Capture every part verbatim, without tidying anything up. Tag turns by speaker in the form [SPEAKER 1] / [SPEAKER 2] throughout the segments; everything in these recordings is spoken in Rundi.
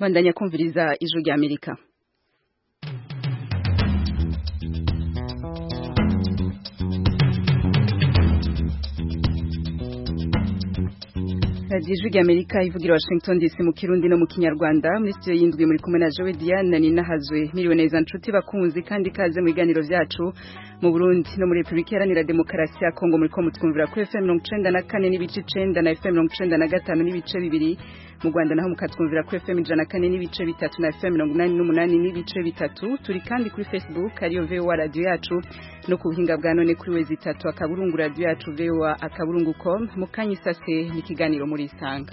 [SPEAKER 1] bandanya kumviriza ijwi rya Amerika. Ijwi rya Amerika ivugira Washington D C mu Kirundi no mu Kinyarwanda. Muri studio y'indwi muri kumwe na Joe Diane Ninahazwe. Miriwe neza nshuti bakunzi kandi kaze mu biganiro byacu mu Burundi no muri Republika Iharanira Demokarasi ya Kongo muri ko mutwumvira ku F M mirongo icenda na kane n'ibice icenda na F M mirongo icenda na gatanu n'ibice bibiri. Mu Rwanda naho mukatwumvira ku F M ijana na kane n'ibice bitatu na F M mirongo inani n'umunani n'ibice bitatu. Turi kandi kuri Facebook ariyo V O A radio yacu no ku buhinga bwa none kuri wezi itatu akaburungu radio yacu V O A akaburungu point com. Mukanyisase n'ikiganiro muri Isanga.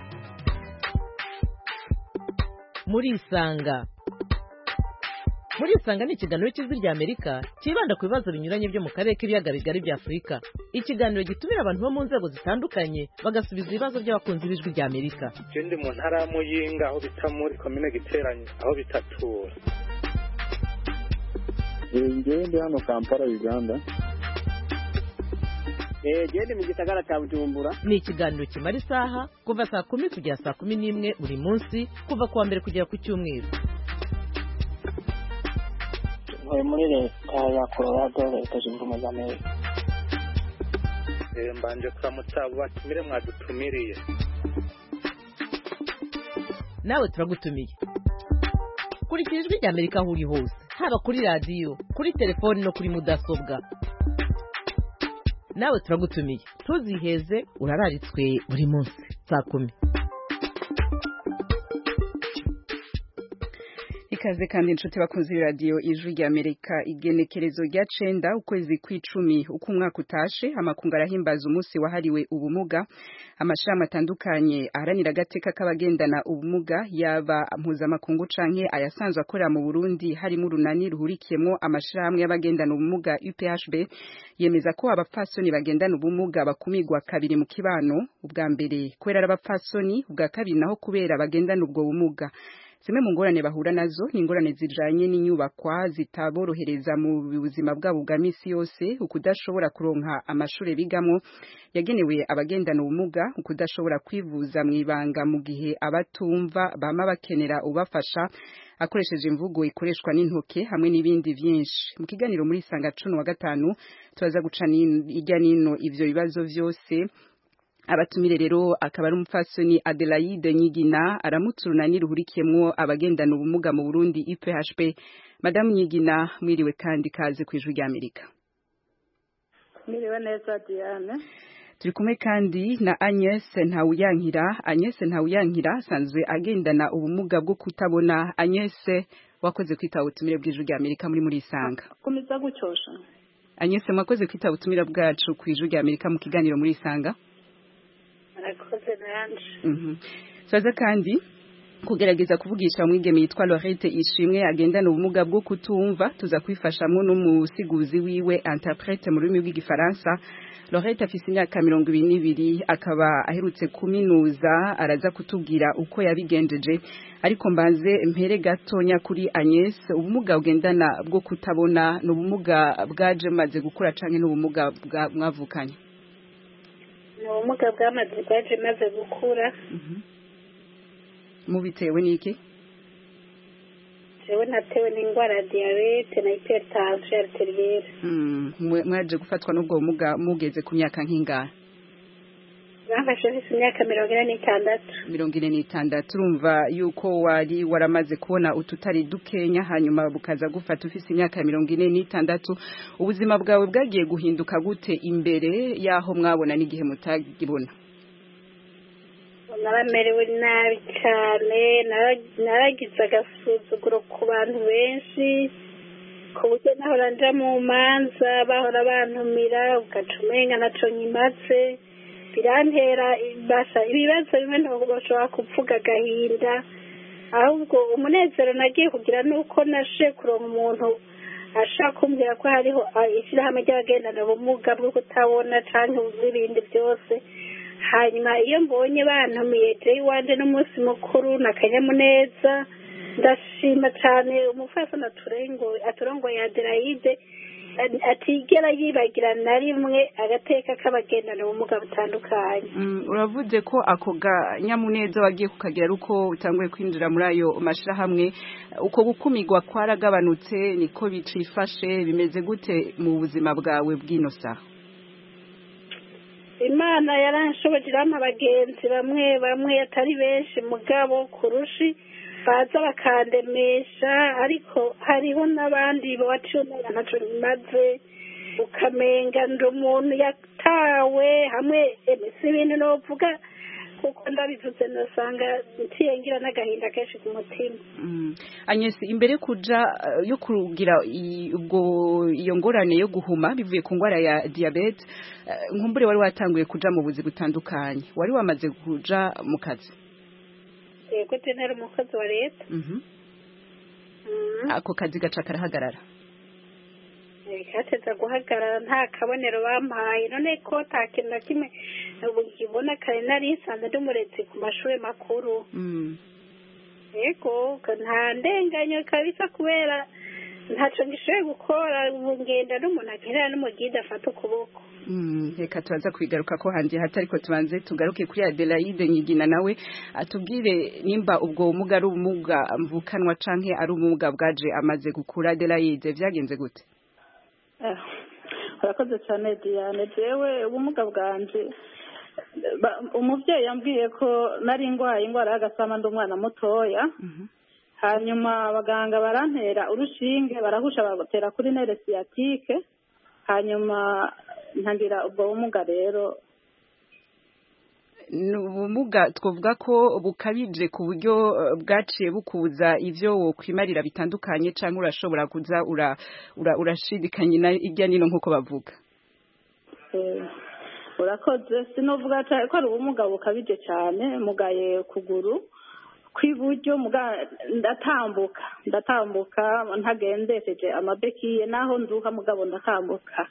[SPEAKER 2] Muri Isanga Muri Isanga ni ikiganiro cy'ijwi rya Amerika kibanda ku bibazo binyuranye byo mu karere k'ibiyaga bigari bya Afurika. Ikiganiro gitumira abantu bo mu nzego zitandukanye bagasubiza ibibazo by'abakunzi b'ijwi rya Amerika.
[SPEAKER 3] Ndi mu ntara ya Muyinga aho bita muri commune Giteranye aho bitatura.
[SPEAKER 4] Ngewe ndi hano Kampala Uganda.
[SPEAKER 5] Eh gende mu gisagara cya Bujumbura.
[SPEAKER 2] Ni ikiganiro kimara isaha kuva saa kumi kugera saa kumi n'imwe buri munsi kuva kuwa mbere kugera ku cyumweru.
[SPEAKER 5] Muri leta ya Colorado leta zunze ubumwe za Amerika.
[SPEAKER 3] Eh mbanje kuramutsa batumire mwadutumiriye.
[SPEAKER 2] Nawe turagutumiye. Kuri ijwi rya Amerika aho uri hose, haba kuri radio, kuri telefone no kuri mudasobwa. Nawe turagutumiye. Tuziheze urararitswe buri munsi saa kumi.
[SPEAKER 1] Ikaze kandi inshuti bakunzi radio ijwi rya Amerika igenekerezo rya cenda ukwezi kw'icumi uko umwaka utashe amakungu arahimbaza umunsi wahariwe ubumuga. Amashami atandukanye aharanira agateka k'abagendana ubumuga yaba mpuzamakungu canke ayasanzwe akorera mu Burundi harimo urunani ruhurikiyemo amashirahamwe y'abagendana ubumuga U P H B yemeza ko abapfasoni bagendana ubumuga bakumigwa kabiri mu kibano, ubwa mbere kubera abapfasoni, ubwa kabiri naho kubera bagendana ubwo bumuga. Zimwe mu ngorane bahura nazo ni ingorane zijanye n'inyubakwa zitaborohereza mu buzima bwabo bwa misi yose, ukudashobora kuronka amashure bigamo yagenewe abagendana ubumuga, ukudashobora kwivuza mu ibanga mu gihe abatumva bama bakenera ubafasha akoresheje imvugo ikoreshwa n'intoke hamwe n'ibindi byinshi. Mu kiganiro muri Isanga cumi wa gatanu tubaza gucana irya nino ivyo bibazo vyose. Abatumire rero akaba ari umupfasoni Adelaide Nyigina aramutsuruna niruhurikiyemwo abagendana ubumuga mu Burundi U P H B. Madame Nyigina mwiriwe kandi kaze ku ijwi rya Amerika.
[SPEAKER 6] Mwiriwe neza Diane.
[SPEAKER 1] Turi kumwe kandi na Agnes Ntawuyankira. Agnes Ntawuyankira asanzwe agendana ubumuga bwo kutabona. Agnes wakoze kwitaba ubutumire bw'ijwi rya Amerika muri muri Isanga.
[SPEAKER 6] Komeza gucyosha.
[SPEAKER 1] Agnes mwakoze kwitaba ubutumire bwacu ku ijwi rya Amerika mu kiganiro muri Isanga.
[SPEAKER 6] Arakoze nanje.
[SPEAKER 1] Mhm. Saza kandi kugerageza kuvugisha umwigeme yitwa Lorette Ishimwe agendana ubumuga bwo kutumva, tuza kwifashamwe n'umusiguzi wiwe interprète mu rurimi rw'igifaransa. Lorette afise imyaka mirongo ibiri n'ibiri akaba aherutse kuminuza, araza kutubwira uko yabigendeje. Ariko mbanze mpere gatonya kuri Agnes, ubumuga ugendana bwo kutabona no ubumuga bwaje maze gukura canke n'ubumuga mwavukanye?
[SPEAKER 6] Ubumuga bwamaze bwaje maze gukura.
[SPEAKER 1] Mu bitewe n'iki?
[SPEAKER 6] Jewe natewe n'ingwara ya diabete na hypertension arterielle.
[SPEAKER 1] Mm, mwaje gufatwa n'ubwo bumuga mugeze ku myaka nk'ingana?
[SPEAKER 6] Bafashe mfise imyaka mirongo ine n'itandatu.
[SPEAKER 1] mirongo ine n'itandatu. Urumva yuko wari waramaze kubona ututari dukenya hanyuma bukaza gufata ufise imyaka mirongo ine n'itandatu. Ubuzima bwawe bwagiye guhinduka gute imbere yaho mwabona n'igihe mutagibona?
[SPEAKER 6] Naramerewe nabi cyane, naragize agasuzuguro ku bantu benshi, ku buryo nahora nja mu manza bahora bantumira ugaca umenga naco nyimaze, birantera ibasa ibibazo bimwe ntibashobora kuvuga agahinda, ahubwo umunezero nagiye kugira nuko nashe kuronka umuntu ashaka kumbwira ko hariho ishyirahamwe ry'abagendana ubumuga bwo kutabona canke ibindi byose. Hanyuma iyo mbonye bantumiye je iwanje n'umunsi mukuru na kanyamuneza, ndashima cyane umufasha naturengo aturongo ya Adelaide atigera yibagira na rimwe agateka k'abagendana ubumuga butandukanye.
[SPEAKER 1] Uravuze ko ako ganyamuneza wagiye kukagira ari uko utanguye kwinjira muri ayo mashirahamwe, uko gukumirwa kwaragabanutse, niko bicifashe, bimeze gute mu buzima bwawe bw'ino saha?
[SPEAKER 6] Imana yaranshoboje irampa abagenzi bamwe bamwe atari benshi mugabo kurushi baza bakandemesha, ariko hariho n'abandi bawaciye ntaco maze ukamenga ndi umuntu yatawe hamwe si ibintu novuga kuko ndabivuze nosanga ntiyengira n'agahinda kenshi ku mutima.
[SPEAKER 1] Agnes, imbere kuja yo kugira ubwo iyo ngorane yo guhuma bivuye ku ngwara ya diabete, nkumbure wari watanguye kuja mu buzi butandukanye, wari wamaze kuja mu kazi?
[SPEAKER 6] Yego, tenera umukozi wa leta.
[SPEAKER 1] Ako kazi gaca karahagarara?
[SPEAKER 6] Kateza guhagarara, nta kabonero bampaye, none ko ta kintu na kimwe ubu nkibona, kare nari nsanzwe ndi umurezi ku mashuri makuru. Yego, nta ndenganyo kabisa kubera ntaco ngishoboye gukora, ubu ngenda n'umuntu akenera n'umugide afata ukuboko.
[SPEAKER 1] Reka tubaza kwigaruka ko handi hata, ariko tubanze tugaruke kuri Adelaide Nyigina nawe atubwire nimba ubwo ubumuga ari ubumuga mvukanwa canke ari ubumuga bwaje amaze gukura. Adelaide, vyagenze gute?
[SPEAKER 7] Urakoze cyane Diane. Jewe ubumuga bwanje, umuvyeyi yambwiye ko nari ingwaye ingwara y'agasama ndi umwana mutoya, hanyuma abaganga barantera urushinge barahusha bagotera kuri nere sciatique, hanyuma ntangira ubwo bumuga. Rero
[SPEAKER 1] ubumuga twovuga ko bukabije ku buryo bwaciye bukubuza ivyo wokwimarira bitandukanye, canke urashobora kuza ura urashidikanye irya nino nkuko bavuga?
[SPEAKER 7] Urakoze. Sinovuga ko ari ubumuga bukabije cyane, mugaye kuguru kw'iburyo, ndatambuka ndatambuka ntagendesheje amabekiye, naho nduka mugabo ndatambuka.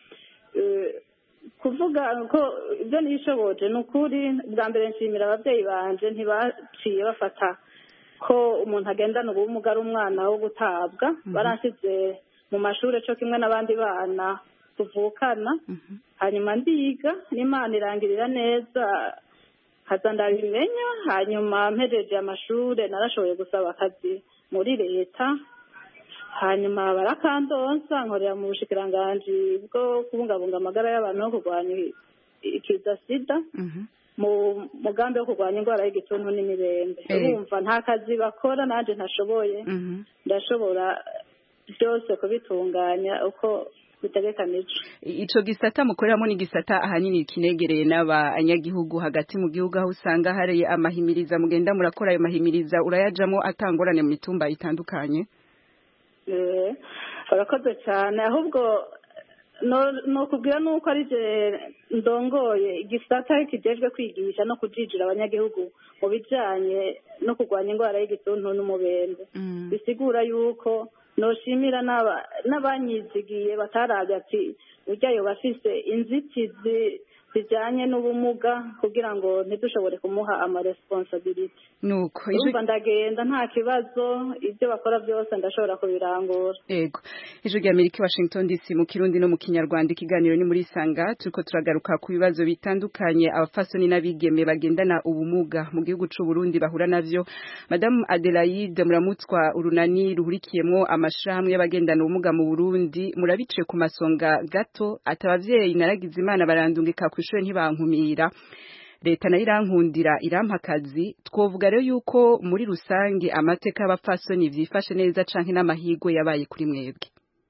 [SPEAKER 7] Kuvuga ko ibyo nishoboje n'ukuri, bwa mbere nshimira ababyeyi banje, ntibaciye bafata ko umuntu agendana ubumuga ari umwana wo gutabwa. Baransize mu mashuri cyo kimwe n'abandi bana tuvukana, hanyuma ndiga n'Imana irangirira neza, kaza ndabimenya. Hanyuma mpejeje amashuri narashoboye gusaba akazi muri leta, hanyuma barakandonsa nkorera mu bushikiranganji bwo kubungabunga amagara y'abantu no kurwanya ikiza sida, mu mugambi wo kurwanya indwara y'igituntu n'imirembe. Urumva nta kazi bakora nanje ntashoboye, ndashobora byose kubitunganya uko bitegekanije.
[SPEAKER 1] Ico gisata mukoreramo ni gisata ahanini kinegereye n'abanyagihugu hagati mu gihugu, aho usanga hari amahimiriza mugenda murakora. Ayo mahimiriza urayajamo atangorane mu mitumba itandukanye?
[SPEAKER 7] Eh, barakoze cyane. Ahubwo no no kubwira nuko ari je ndongoye igisata kijejwe kwigisha no kujijira abanyagihugu mu bijanye no kurwanya indwara y'igituntu n'umubembe. Bisigura yuko noshimira n'aba n'abanyizigiye batarabye ati uryayo bafise inzitizi zijanye n'ubumuga kugira ngo ntidushobore kumuha ama responsibility.
[SPEAKER 1] Nuko
[SPEAKER 7] ijwi ndagenda nta kibazo, ibyo bakora byose ndashobora kubirangura.
[SPEAKER 1] Yego. Ijwi rya Amerika Washington D C mu Kirundi no mu Kinyarwanda. Ikiganiro ni muri Sanga, turiko turagaruka ku bibazo bitandukanye abafasoni n'abigeme bagendana ubumuga mu gihugu c'u Burundi bahura navyo. Madame Adelaide Muramutswa, urunani ruhurikiyemwo amashirahamwe y'abagendana ubumuga mu Burundi, murabice ku masonga gato. Atabavyeyi naragize Imana barandungika kw'ishure ntibankumira, leta nayo irankundira irampa akazi. Twovuga rero yuko muri rusange amateka y'abapfasoni vyifashe neza canke n'amahigo yabaye kuri mwebwe?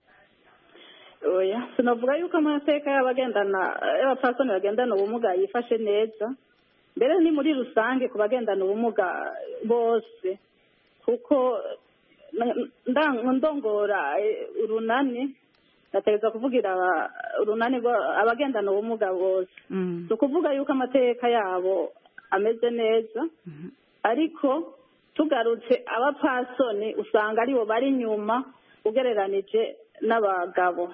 [SPEAKER 7] Oya, sinovuga yuko amateka y'abagendana y'abapfasoni bagendana ubumuga yifashe neza, mbere ni muri rusange ku bagendana ubumuga bose, kuko ndongora urunani nategeza kuvugira urunani abagendana ubumuga bose. So kuvuga yuko amateka yabo ameze neza, ariko tugarutse abapfasoni usanga aribo bari nyuma ugereranije n'abagabo.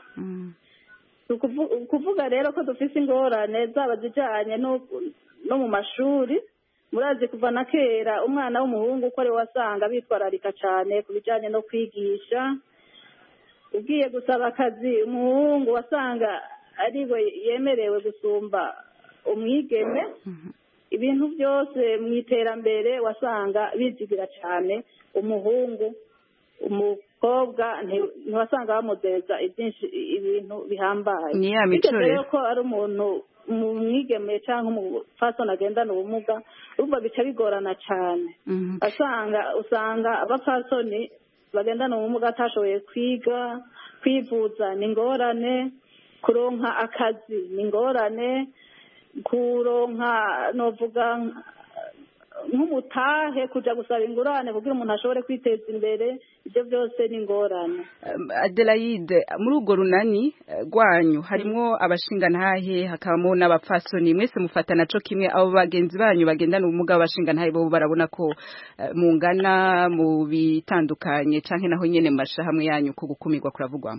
[SPEAKER 7] Kuvuga rero ko dufise ingorane zaba zijanye no mu mashuri. Murazi kuva na kera umwana w'umuhungu uko ari wasanga bitwararika cyane ku bijanye no kwigisha, ugiye gusaba akazi umuhungu wasanga ariwe yemerewe gusumba umwigeme ibintu byose mu iterambere wasanga bizigira cyane umuhungu umukobwa ntiwasanga bamudeza ibyinshi ibintu bihambaye
[SPEAKER 1] ni ya mico rero
[SPEAKER 7] ko ari umuntu mu mwigeme cyangwa umupfasoni agendana ubumuga urumva bica bigorana cyane asanga usanga abapfasoni bagendana ubumuga atashoboye kwiga kwivuza ni ingorane kuronka akazi ni ingorane kuronka novuga nk'umutahe kuja gusaba ingurane kugira umuntu ashobore kwiteza imbere ibyo byose ni ingorane.
[SPEAKER 1] Adelaide, muri urwo runani rwanyu harimwo abashingantahe hakabamo n'abapfasoni mwese mufatana co kimwe abo bagenzi banyu bagendana ubumuga b'abashingantahe bo barabona ko mungana mu bitandukanye canke naho nyene mu mashahamwe yanyu ko gukumirwa kuravugwamo?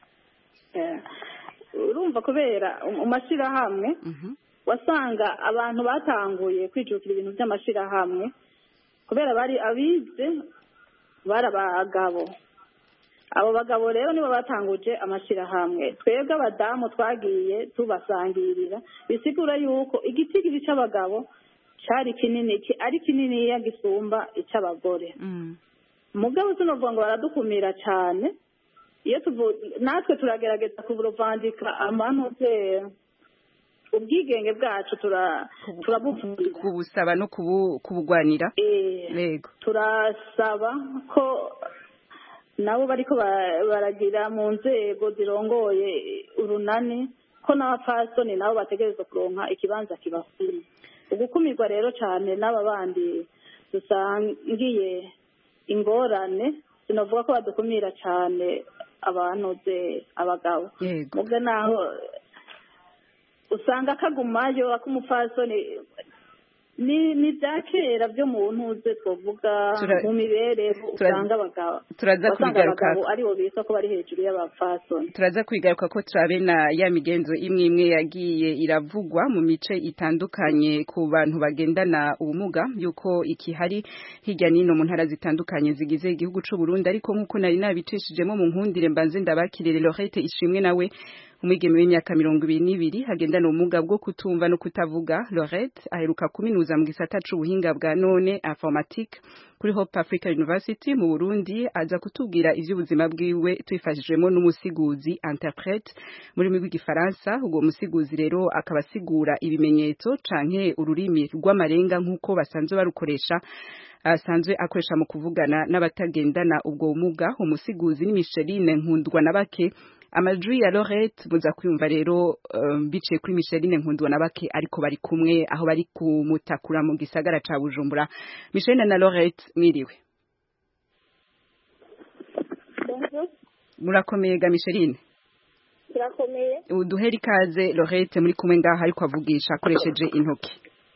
[SPEAKER 7] Urumva kubera mu mashirahamwe wasanga abantu batanguye kwijukira ibintu by'amashirahamwe kubera bari abize barabagabo abo bagabo rero nibo batanguje amashirahamwe twebwe abadamu twagiye tubasangirira bisigura yuko igiti cy'abagabo cyari kinini ari kinini ya gisumba icy'abagore mugabo tunovuga ngo baradukumira cyane iyo natwe turagerageza kuburovandika amanote ubwigenge bwacu turabuvura
[SPEAKER 1] kubusaba no kubugwanira
[SPEAKER 7] yego turasaba ko nabo bariko baragira mu nzego zirongoye urunani ko n'abapfasoni nabo bategerezwa kuronka ikibanza kibakwiye ugukumirwa rero cyane n'aba bandi dusangiye ingorane sinavuga ko badukumira cyane abantu ze abagabo mubwo naho usanga kagumayo akumupfasoni ni ni byakera byo mu ntuze twovuga mu mibereho usanga abagabo
[SPEAKER 1] turaza kwigaruka
[SPEAKER 7] aribo bisa ko bari hejuru y'abapfasoni
[SPEAKER 1] turaza kwigaruka ko turabena ya migenzo imwe imwe yagiye iravugwa mu mice itandukanye ku bantu bagendana ubumuga yuko iki hari hirya nino mu ntara zitandukanye zigize igihugu c'u Burundi ariko nkuko nari nabicishijemo mu nkundire mbanze ndabakirire Lorette Ishimwe nawe umwigeme w'imyaka mirongo ibiri n'ibiri hagendana ubumuga bwo kutumva no kutavuga. Lorette aheruka kuminuza mu gisata c'ubuhinga bwa none informatique kuri Hope Africa University mu Burundi aza kutubwira ivy'ubuzima bwiwe twifashijwemo n'umusiguzi interprète muri migwi gifaransa ubwo musiguzi rero akabasigura ibimenyetso canke ururimi rw'amarenga nkuko basanzwe barukoresha asanzwe akoresha mu kuvugana n'abatagendana ubwo bumuga. Umusiguzi ni Micheline Nkundwa na bake amajwi ya Lorette muza kwiyumva rero um, biciye kuri Micheline Nkundwa na bake ariko bari kumwe aho bari kumutakura mu gisagara ca Bujumbura. Micheline na Lorette mwiriwe. Murakomeye ga Micheline?
[SPEAKER 6] Murakomeye.
[SPEAKER 1] Uduheri kaze Lorette muri kumwe ngaha ariko avugisha akoresheje intoki.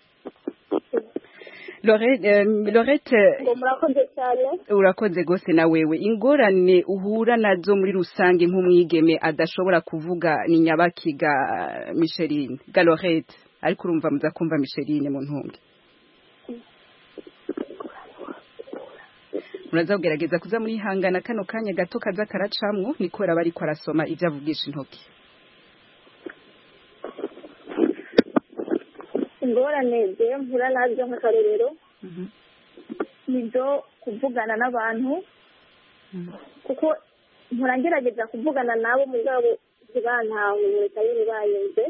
[SPEAKER 1] Lorette Lorette
[SPEAKER 6] murakoze cyane
[SPEAKER 1] urakoze gose na wewe ingorane uhura nazo muri rusange nk'umwigeme adashobora kuvuga ni nyabakiga Micheline ga Lorette ariko urumva muza kumva Micheline mu ntunge muraza kugerageza kuza muri hangana kano kanya gato kaza karacamwo nikora bari ko arasoma ivyo avugisha intoki.
[SPEAKER 6] ingorane je mpura nazo nk'akarorero nibyo kuvugana n'abantu kuko nturangerageza kuvugana nabo mu bwabo zibantawe leta y'ubayeze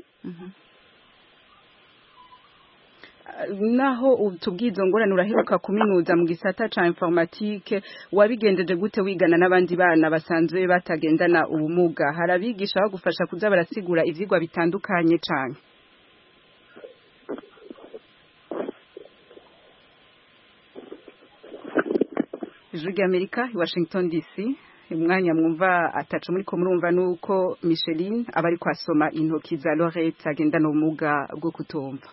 [SPEAKER 1] naho utubwizo ngorane uraheruka kuminuza mu gisata ca informatique wabigendeje gute wigana n'abandi bana basanzwe batagendana ubumuga harabigisha bagufasha kuza barasigura ivyigwa bitandukanye cane? Ijwi ry'Amerika i Washington D C umwanya mwumva atacu muri ko murumva nuko Micheline abari kwasoma intoki za Lorette agendana ubumuga bwo kutumva.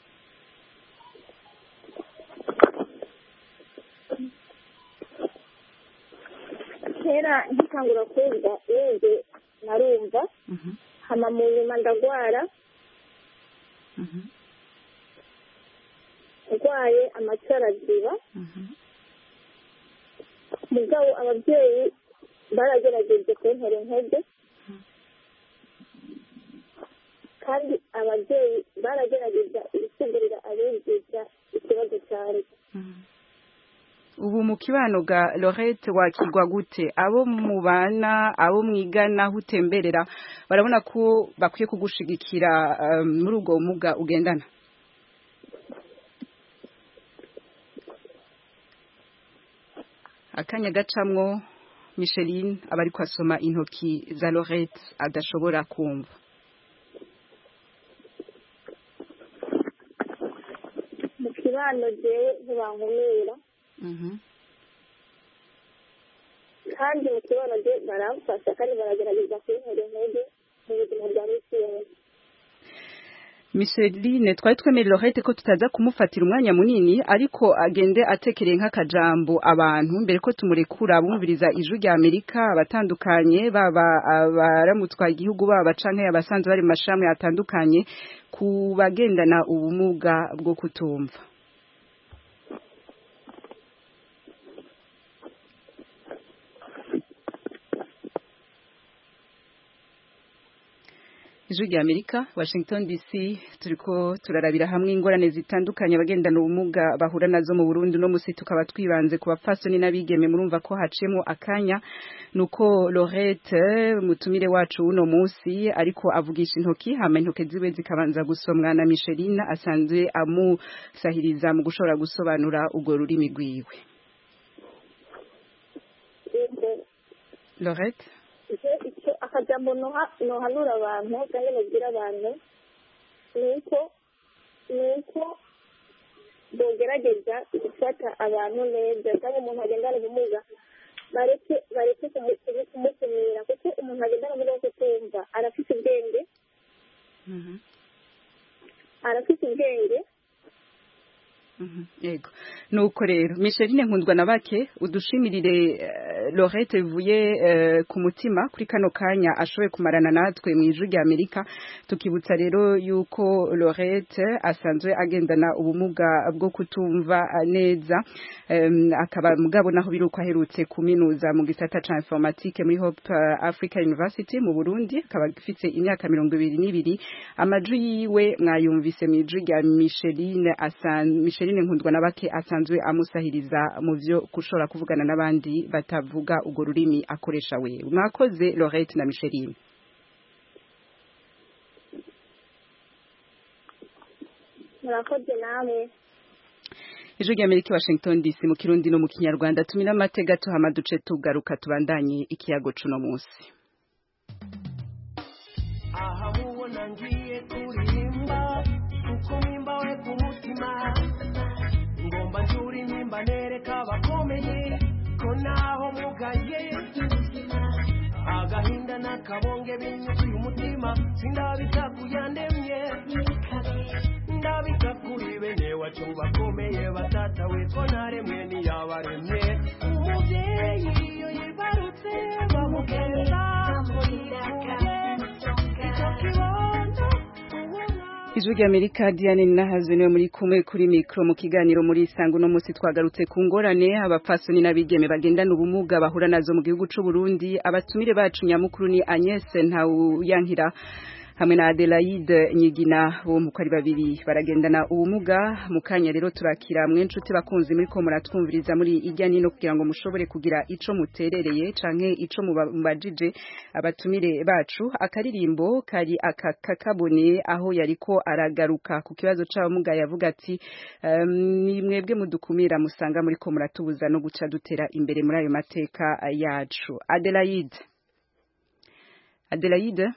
[SPEAKER 6] kera nkitangura kumva yenge narumva hama mu nyuma ndagwara ndwaye amatwi araziba mugabo ababyeyi baragerageje kuntera intege kandi ababyeyi baragerageza gusigurira abigisha ikibazo cyari
[SPEAKER 1] ubu mu kibano ga Lorette wakigwa gute abo mubana abo mwigana aho utemberera barabona ko bakwiye kugushigikira um, muri ubwo bumuga ugendana akanya gacamwo Micheline abari kwasoma intoki za Lorette adashobora kumva
[SPEAKER 6] mu kibano jewe ntibankumira
[SPEAKER 1] mhm
[SPEAKER 6] kandi mu kibano je baramfasha kandi baragerageza kuntera intege mu buzima bwa misi yose
[SPEAKER 1] Micheline twari twemeye Lorette ko tutaza kumufatira umwanya munini ariko agende atekereye nk'akajambo abantu mbere ko tumurekura bumviriza ijwi rya Amerika abatandukanye baba abaramutwa igihugu baba canke abasanzwe bari mu mashamwe atandukanye ku bagendana ubumuga bwo kutumva ijwi rya Amerika Washington D C turiko turarabira hamwe ingorane zitandukanye abagendana ubumuga bahura nazo mu Burundi no musi tukaba twibanze ku bapfasoni n'abigeme murumva ko hacemo akanya nuko Lorette mutumire wacu uno musi ariko avugisha intoki hama intoke ziwe zikabanza gusomwa na Micheline asanzwe amusahiriza mu gushobora gusobanura ugo rurimi rwiwe Lorette
[SPEAKER 6] icyo akajambo nohanura abantu kandi babwira abantu ni uko ni uko bogerageza gufata abantu neza cyangwa umuntu agendana ubumuga bareke bareke kumukumira kuko umuntu agendana ubumuga bwo kutumva arafite ubwenge arafite ubwenge
[SPEAKER 1] yego nuko rero Micheline nkundwa na bake udushimirire uh, Lorette vuye uh, ku mutima kuri kano kanya ashoboye kumarana natwe mu ijwi rya Amerika tukibutsa rero yuko Lorette asanzwe agendana ubumuga bwo kutumva neza um, akaba mugabo naho biruko aherutse kuminuza mu gisata ca informatique muri Hope uh, Africa University mu Burundi akaba gifite imyaka mirongo ibiri n'ibiri amajwi yiwe mwayumvise mu ijwi rya Micheline asan Micheline nkundwa na bake asanzwe amusahiriza mu byo kushora kuvugana n'abandi batavuga ugo rurimi akoresha we mwakoze Lorette na Micheline
[SPEAKER 6] murakoze namwe
[SPEAKER 1] ijwi rya Amerika Washington D C mu Kirundi no mu Kinyarwanda tumina amatega tuhama duce tugaruka tubandanye ikiyago cuno munsi
[SPEAKER 8] aha mubona ngiye kuririmba uko nimba we ku mutima ngomba njuri nimba nereka bakomeye ko naho mugaye agahinda nakabonge binyuzuye umutima sindabita kuyandemye ndabita kuri bene wacu bakomeye batata we ko naremwe niyabaremye umubyeyi iyo yibarutse bamugenda
[SPEAKER 1] ijwi rya Amerika Diane Nahazwe niwe muri kumwe kuri mikro mu kiganiro muri Isango no musi twagarutse ku ngorane abapfasoni n'abigeme bagendana ubumuga bahura nazo mu gihugu c'u Burundi abatumire bacu nyamukuru ni Agnes Ntawuyankira hamwe na Adelaide Nyigina bo mu kari babiri baragendana ubumuga mukanya rero turakira mwe nshuti bakunzi muri ko muratwumviriza muri ijya nino kugira ngo mushobore kugira ico muterereye canke ico mubajije abatumire bacu akaririmbo kari akakabone aho yariko aragaruka ku kibazo c'abamuga yavuga ati um, ni mwebwe mudukumira musanga muri ko muratubuza no guca dutera imbere muri ayo mateka yacu Adelaide Adelaide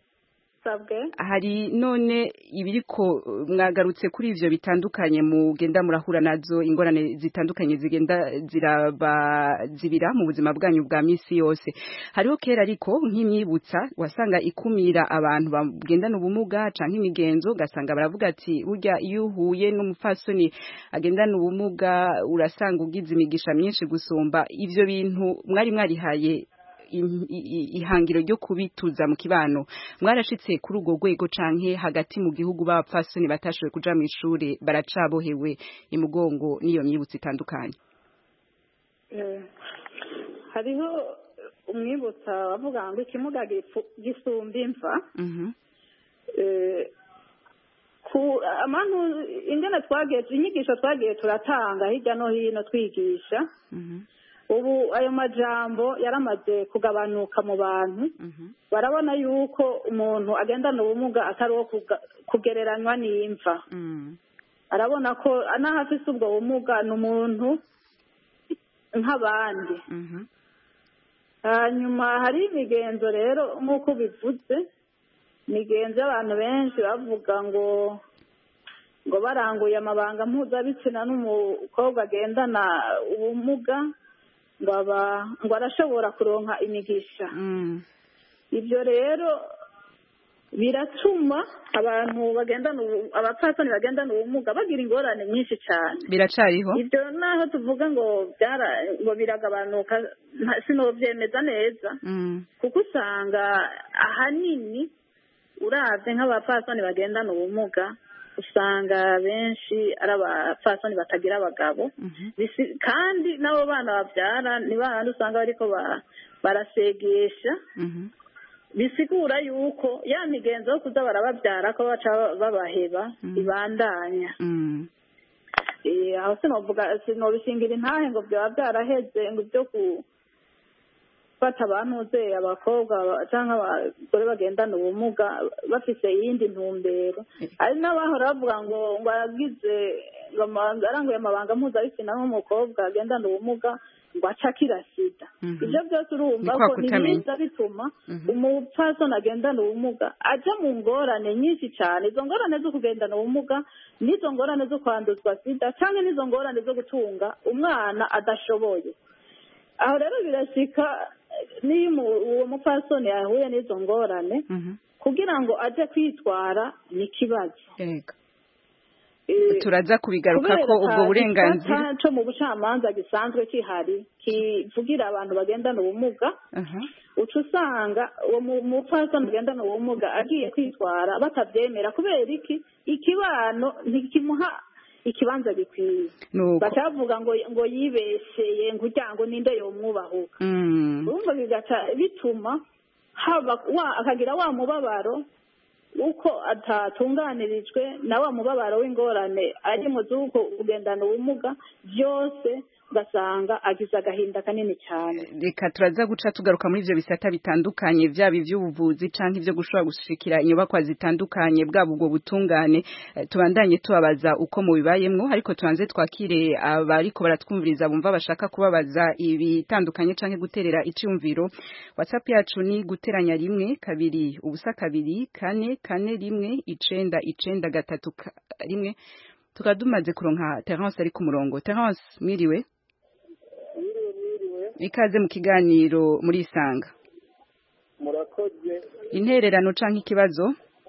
[SPEAKER 1] hari none ibiriko mwagarutse kuri ivyo bitandukanye mugenda murahura nazo ingorane zitandukanye zigenda ziraba zibira mu buzima bwanyu bwa misi yose hariho kera ariko nk'imyibutsa wasanga ikumira abantu bagendana ubumuga canke imigenzo gasanga baravuga ati burya iyo uhuye n'umufasoni agendana ubumuga urasanga ugize imigisha myinshi gusumba ivyo bintu mwari mwarihaye ihangiro ryo kubituza mu kibano mwarashitse kuri ugo rwego canke hagati mu gihugu b'abapfasoni batashoboye kuja mu ishure baracabohewe imugongo niyo myibutsi itandukanye
[SPEAKER 7] hariho umwibutsa bavuga ngo ikimuga gifu- gisumba imva
[SPEAKER 1] Mhm.
[SPEAKER 7] Eh, ku amantu ingene twagiye inyigisho twagiye turatanga hirya no hino twigisha
[SPEAKER 1] Mhm.
[SPEAKER 7] ubu ayo majambo yaramaze kugabanuka mu bantu
[SPEAKER 1] Mhm.
[SPEAKER 7] barabona yuko umuntu agendana ubumuga atari uwo kuga- kugereranywa n'imva
[SPEAKER 1] Mm.
[SPEAKER 7] arabona ko naho afise ubwo bumuga ni umuntu nk'abandi
[SPEAKER 1] Mhm.
[SPEAKER 7] hanyuma hari imigenzo rero nk'uko bivuze imigenzo y'abantu benshi bavuga ngo ngo baranguye amabanga mpuzabitsina n'umukobwa agendana ubumuga ngo aba ngo arashobora kuronka imigisha
[SPEAKER 1] Mm.
[SPEAKER 7] ibyo rero biratuma abantu bagendana ubu- abapfasoni bagendana ubumuga bagira ingorane nyinshi cyane
[SPEAKER 1] Biracariho?
[SPEAKER 7] ibyo naho tuvuga ngo byara ngo biragabanuka nta- sinobyemeza neza
[SPEAKER 1] Mm.
[SPEAKER 7] kuko usanga ahanini uravye nk'abapfasoni bagendana ubumuga usanga benshi ari abapfasoni batagira abagabo
[SPEAKER 1] Mhm.
[SPEAKER 7] Bisi- kandi n'abo bana babyara ni bandi usanga bariko ba- barasegesha
[SPEAKER 1] Mhm.
[SPEAKER 7] bisigura yuko ya migenzo yo kuza barababyara ko baca babaheba
[SPEAKER 1] Mm.
[SPEAKER 7] ibandanya
[SPEAKER 1] Mm.
[SPEAKER 7] Eh, aho sinovuga sinobishingira intahe ngo byaba byaraheze ngo ibyo gufata abantuze abakobwa cyangwa abagore bagendana ubumuga bafise iyindi ntumbero hari n'abahora bavuga ngo ngo aragize ngo ama- aranguye amabanga mpuzabitsina nk'umukobwa agendana ubumuga ngo aca akira sida
[SPEAKER 1] Mhm.
[SPEAKER 7] ibyo byose urumva
[SPEAKER 1] Ni kwa
[SPEAKER 7] ko
[SPEAKER 1] kutamenya.
[SPEAKER 7] nibiza bituma
[SPEAKER 1] Mhm.
[SPEAKER 7] umupfasoni agendana ubumuga aja mu ngorane nyinshi cyane izo ngorane zo kugendana ubumuga n'izo ngorane zo kwanduzwa sida cyangwa n'izo ngorane zo gutunga umwana adashoboye aho rero birashika niyo umu- uwo mupfasoni yahuye n'izo ngorane
[SPEAKER 1] Mhm.
[SPEAKER 7] kugira ngo aje kwitwara ni ikibazo
[SPEAKER 1] Yego.
[SPEAKER 7] Eh,
[SPEAKER 1] Turaza kubigaruka
[SPEAKER 7] kubera
[SPEAKER 1] ko ubwo
[SPEAKER 7] ata
[SPEAKER 1] burenganzira.
[SPEAKER 7] gisata co mu bucamanza gisanzwe kihari kivugira abantu bagendana ubumuga
[SPEAKER 1] Aha.
[SPEAKER 7] uca usanga uwo mu- mupfasoni agendana ubumuga agiye kwitwara batabyemera kubera iki ikibano ntikimuha ikibanza gikwiye
[SPEAKER 1] Nuko.
[SPEAKER 7] bacavuga ngo ngo yibesheye ngo ujya ngo ninde yomwubahuka
[SPEAKER 1] Mm.
[SPEAKER 7] urumva bigaca bituma haba wa akagira wa mubabaro uko atatunganirijwe na wa mubabaro w'ingorane ari mu zuko kugendana ubumuga byose ugasanga agize agahinda kanini cyane
[SPEAKER 1] Reka turaza guca tugaruka muri ivyo bisata bitandukanye vyaba ivy'ubuvuzi canke ivyo gushobora gushikira inyubakwa zitandukanye bwabo ubwo butungane. Eh, tubandanye tubabaza uko mubibayemwo ariko tubanze twakire abariko baratwumviriza bumva bashaka kubabaza ibitandukanye canke guterera iciyumviro. WhatsApp yacu ni guteranya rimwe kabiri ubusa kabiri kane kane rimwe icenda icenda gatatu ka- rimwe. Tukaba dumaze kuronka Terence ari ku murongo. Terence mwiriwe?
[SPEAKER 4] Mwiriwe mwiriwe
[SPEAKER 1] Ikaze mu kiganiro muri Isanga.
[SPEAKER 4] murakoze
[SPEAKER 1] Intererano canke ikibazo?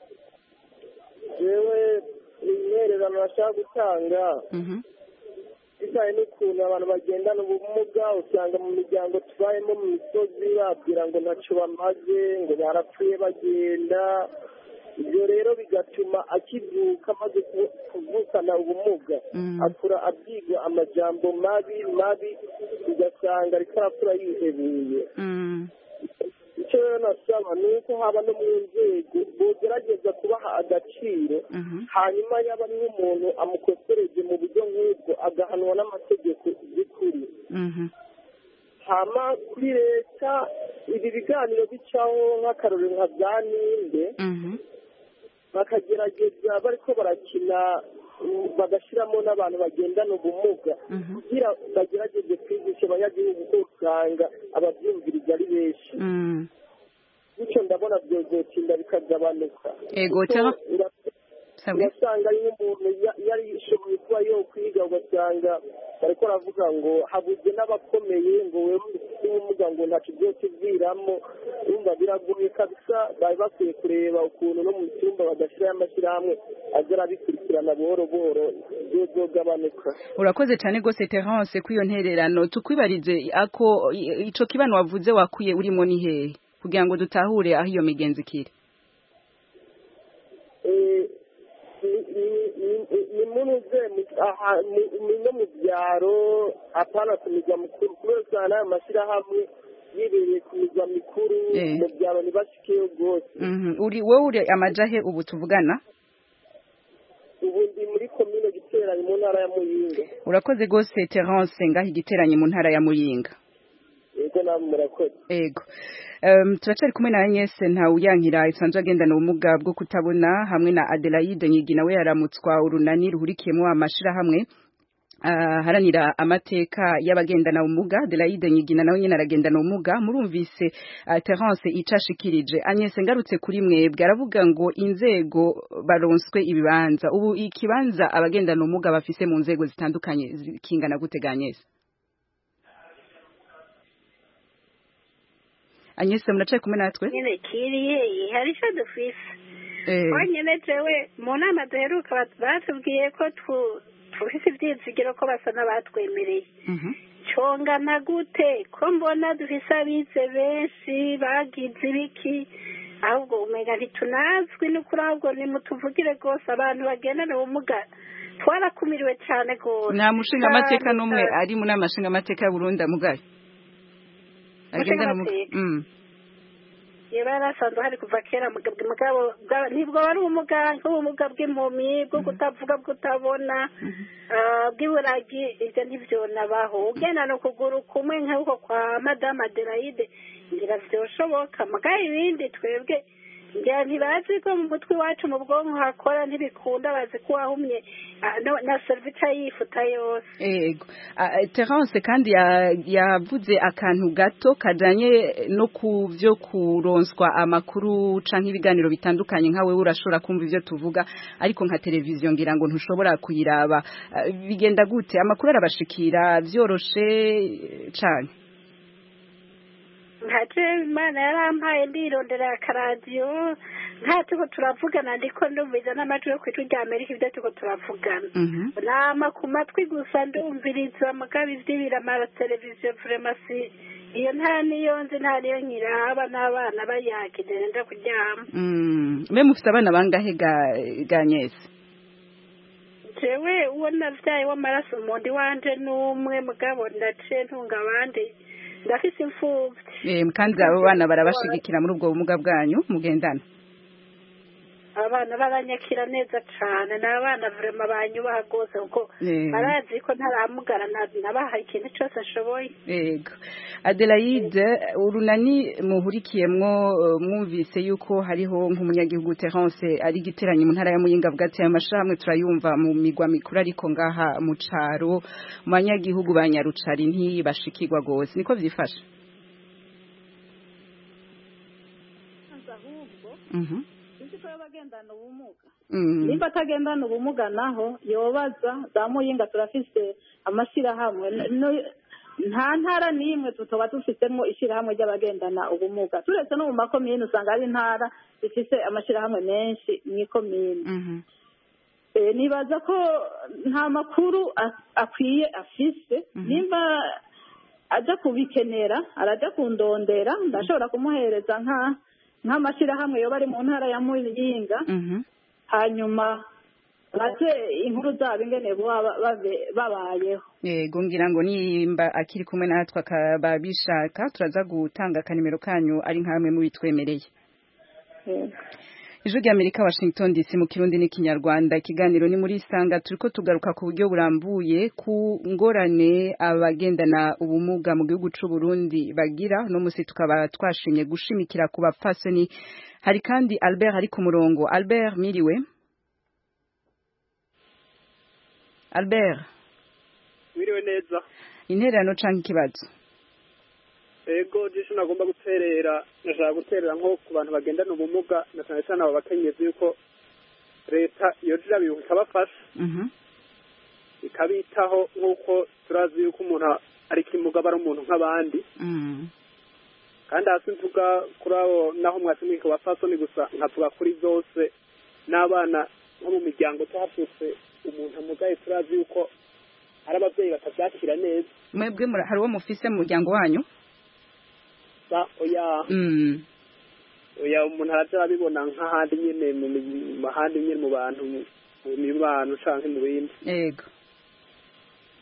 [SPEAKER 4] jewe intererano bashaka gutanga
[SPEAKER 1] Mhm.
[SPEAKER 4] bijyanye n'ukuntu abantu bagendana ubumuga usanga mu miryango tubayemo mu misozi babwira ngo ntacyo bamaze ngo barapfuye bagenda ibyo rero bigatuma akivuka amaze ku- kuvukana ubumuga
[SPEAKER 1] Mm.
[SPEAKER 4] akura abyigwa amajambo mabi mabi ugasanga ariko arakura yihebuye
[SPEAKER 1] Mm.
[SPEAKER 4] icyo rero nasaba ni uko haba no mu nzego bogerageza kubaha agaciro
[SPEAKER 1] Mhm.
[SPEAKER 4] hanyuma yaba ari nk'umuntu amukosereje mu buryo nk'ubwo agahanwa n'amategeko by'ukuri
[SPEAKER 1] Mhm.
[SPEAKER 4] hama kuri leta ibi biganiro bicaho nk'akarorero nka bya ninde
[SPEAKER 1] Mhm.
[SPEAKER 4] bakagerageza bariko barakina mm, bagashyiramo n'abantu bagendana ubumuga
[SPEAKER 1] Mhm.
[SPEAKER 4] kugira bagerageze kwigisha abanyagihugu ko usanga ababyumviriza ari benshi
[SPEAKER 1] Mm.
[SPEAKER 4] bityo ndabona byozotinda bikagabanuka
[SPEAKER 1] Ego
[SPEAKER 4] Kuko
[SPEAKER 1] tera
[SPEAKER 4] ura-
[SPEAKER 1] sabwe.
[SPEAKER 4] urasanga ari nk'umuntu ya- yari yishoboye kuba yo kwiga ugasanga bariko baravuga ngo habuze n'abakomeye ngo wewe ufite ubumuga ngo ntacyo uzokiviramo urumva biragoye kabisa bari bakwiye kureba ukuntu no mu cyumba bagashyiraho amashyirahamwe aza arabikurikirana buhoro buhoro byozogabanuka
[SPEAKER 1] Urakoze cyane gose Terence kwiyo ntererano tukwibarize ako i- ico kibano wavuze wakuye urimo ni hehe kugira ngo dutahure aho iyo migenzi kiri.
[SPEAKER 4] Eh, ni- ni- ni- ni munuze mu- aha, ni- ni no mu byaro apana ku mirwa mukuru kubera usanga n'ayo mashyirahamwe bibereye ku migwa mikuru mu byaro ntibashikeyo rwose.
[SPEAKER 1] uri wowe uri amajahe ubu tuvugana?
[SPEAKER 4] Ubu ndi muri komine Giteranyi mu ntara ya Muyinga.
[SPEAKER 1] Urakoze rwose Terence ngaho Giteranyi mu ntara ya Muyinga.
[SPEAKER 4] Yego namwe murakoze.
[SPEAKER 1] Yego. Um, turacari kumwe na Agnes Ntawuyankira isanzwe agendana ubumuga bwo kutabona hamwe na Adelaide Nyigi nawe yaramutswa urunani ruhurikiyemo amashira hamwe Uh, haranira amateka y'abagendana ubumuga. Adelaide Nyigina nawe nyine aragendana ubumuga. Murumvise uh, Terence icashikirije. Agnes ngarutse kuri mwebwe aravuga ngo inzego baronswe ibibanza. Ubu ikibanza abagendana ubumuga bafise mu nzego zitandukanye kingana gute Agnes? Agnes muracaye kumwe natwe?
[SPEAKER 6] Nyine kiriye hari cyo dufise. Eh. Wanyene jewe mu nama duheruka batubwiye ko tu tufise ivyizigiro ko basa n'abatwemereye.
[SPEAKER 1] Mhm.
[SPEAKER 6] Congana gute ko mbona dufise abize benshi bagize ibiki ahubwo umenya ntitunazwi n'ukuri ahubwo nimutuvugire rwose abantu bagendana ubumuga twarakumiriwe cyane rwose.
[SPEAKER 1] Nta mushinga amateka n'umwe ari mu nama nshinga amateka ya Burundi amugaye agendana ubumuga.
[SPEAKER 6] Yeba yarasanzwe hari kuva kera mugabo nibwo wari ubumuga nk'ubumuga bw'impumi bwo kutavuga kutabona bw'iburagi ibyo ntibyo nabaho ugenda no kuguru kumwe nk'uko kwa Madame Adelaide ngira vyoshoboka mugabo ibindi twebwe ngira ntibazi ko mu mutwe wacu mu bwonko hakora ntibikunda bazi ko wahumye na service yifuta yose.
[SPEAKER 1] Ego Terence kandi yavuze akantu gato kajanye no kuvyo kuronswa amakuru canke ibiganiro bitandukanye nkawe urashobora kumva ivyo tuvuga ariko nka televiziyo ngira ngo ntushobora kuyiraba bigenda gute amakuru arabashikira vyoroshe cane?
[SPEAKER 6] Ntaje Imana yarampaye ndirondera akaradiyo ntatuko turavugana ndiko ndumviza n'amajwi yo kwitwa rya Amerika ibyo tuko turavugana nama ku matwi gusa ndumviriza mugabo ivyibira ama televiziyo vraiment iyo nta niyo nzi nta niyo nkiraba n'abana bayakidere nda kuryama.
[SPEAKER 1] Mm me mufite abana bangahe ga Agnes?
[SPEAKER 6] Jewe uwo navyaye w'amaraso umundi wanje n'umwe mugabo ndaciye ntunga abandi ndafise imfuvyi.
[SPEAKER 1] Eh kandi abo bana barabashigikira muri ubwo bumuga bwanyu mugendana?
[SPEAKER 6] Abana baranyakira neza cyane n'abana vraiment banyubaha gose uko barazi ko ntaramugara nabaha ikintu cyose ashoboye.
[SPEAKER 1] Yego. Adelaide urunani muhurikiyemwo mwumvise yuko hariho nk'umunyagihugu Terence ari Giteranyi mu ntara ya Muyinga bwate y'amashamwe turayumva mu migwa mikuru ariko ngaha mu caro mu banyagihugu banyarucari ntibashikirwa gose niko vyifashe? Mhm.
[SPEAKER 7] Abagendana ubumuga nimba atagendana ubumuga naho yobaza za Muyinga turafise amashirahamwe nta ntara n'imwe tutoba dufisemo ishirahamwe ry'abagendana ubumuga turetse no mu makomine usanga ari intara zifise amashirahamwe menshi mw'ikomine. Nibaza ko nta makuru akwiye afise nimba aja kubikenera araja kundondera ndashobora kumuhereza nka nk'amashirahamwe yo bari mu ntara ya Muyinga hanyuma baze inkuru zabo ingene babayeho.
[SPEAKER 1] Yego ngira ngo nimba akiri kumwe natwe akababishaka turaza gutanga akanimero kanyu ari nkamwe mu bitwemereye. Ijwi ry'Amerika Washington D C mu Kirundi n'Ikinyarwanda ikiganiro ni muri Isanga turiko tugaruka ku buryo burambuye ku ngorane abagendana ubumuga mu gihugu c'u Burundi bagira no musi tukaba twashimye gushimikira ku bapfasoni. Hari kandi Albert ari ku murongo. Albert miriwe? Albert
[SPEAKER 9] miriwe neza.
[SPEAKER 1] Intererano canke ikibazo?
[SPEAKER 9] Ego jisho nagomba guterera nashaka guterera nko ku bantu bagendana ubumuga na cyane cyane abo bakenyezi yuko leta iyo jira bihutsa bafasha
[SPEAKER 1] mhm
[SPEAKER 9] ikabitaho nkuko turazi yuko umuntu ari kimuga bari umuntu nk'abandi
[SPEAKER 1] mhm
[SPEAKER 9] kandi asintuga kuri abo naho mwasimika bafasoni gusa nkavuga kuri zose n'abana nko mu miryango cyafutse umuntu amugaye turazi yuko ari ababyeyi batabyakira neza.
[SPEAKER 1] Mwebwe hari uwo mufise mu muryango wanyu?
[SPEAKER 9] Ba oya
[SPEAKER 1] mm
[SPEAKER 9] oya umuntu araza abibona nk'ahandi nyene mu mahandi nyene mu bantu mu mibano canke mu bindi.
[SPEAKER 1] Yego.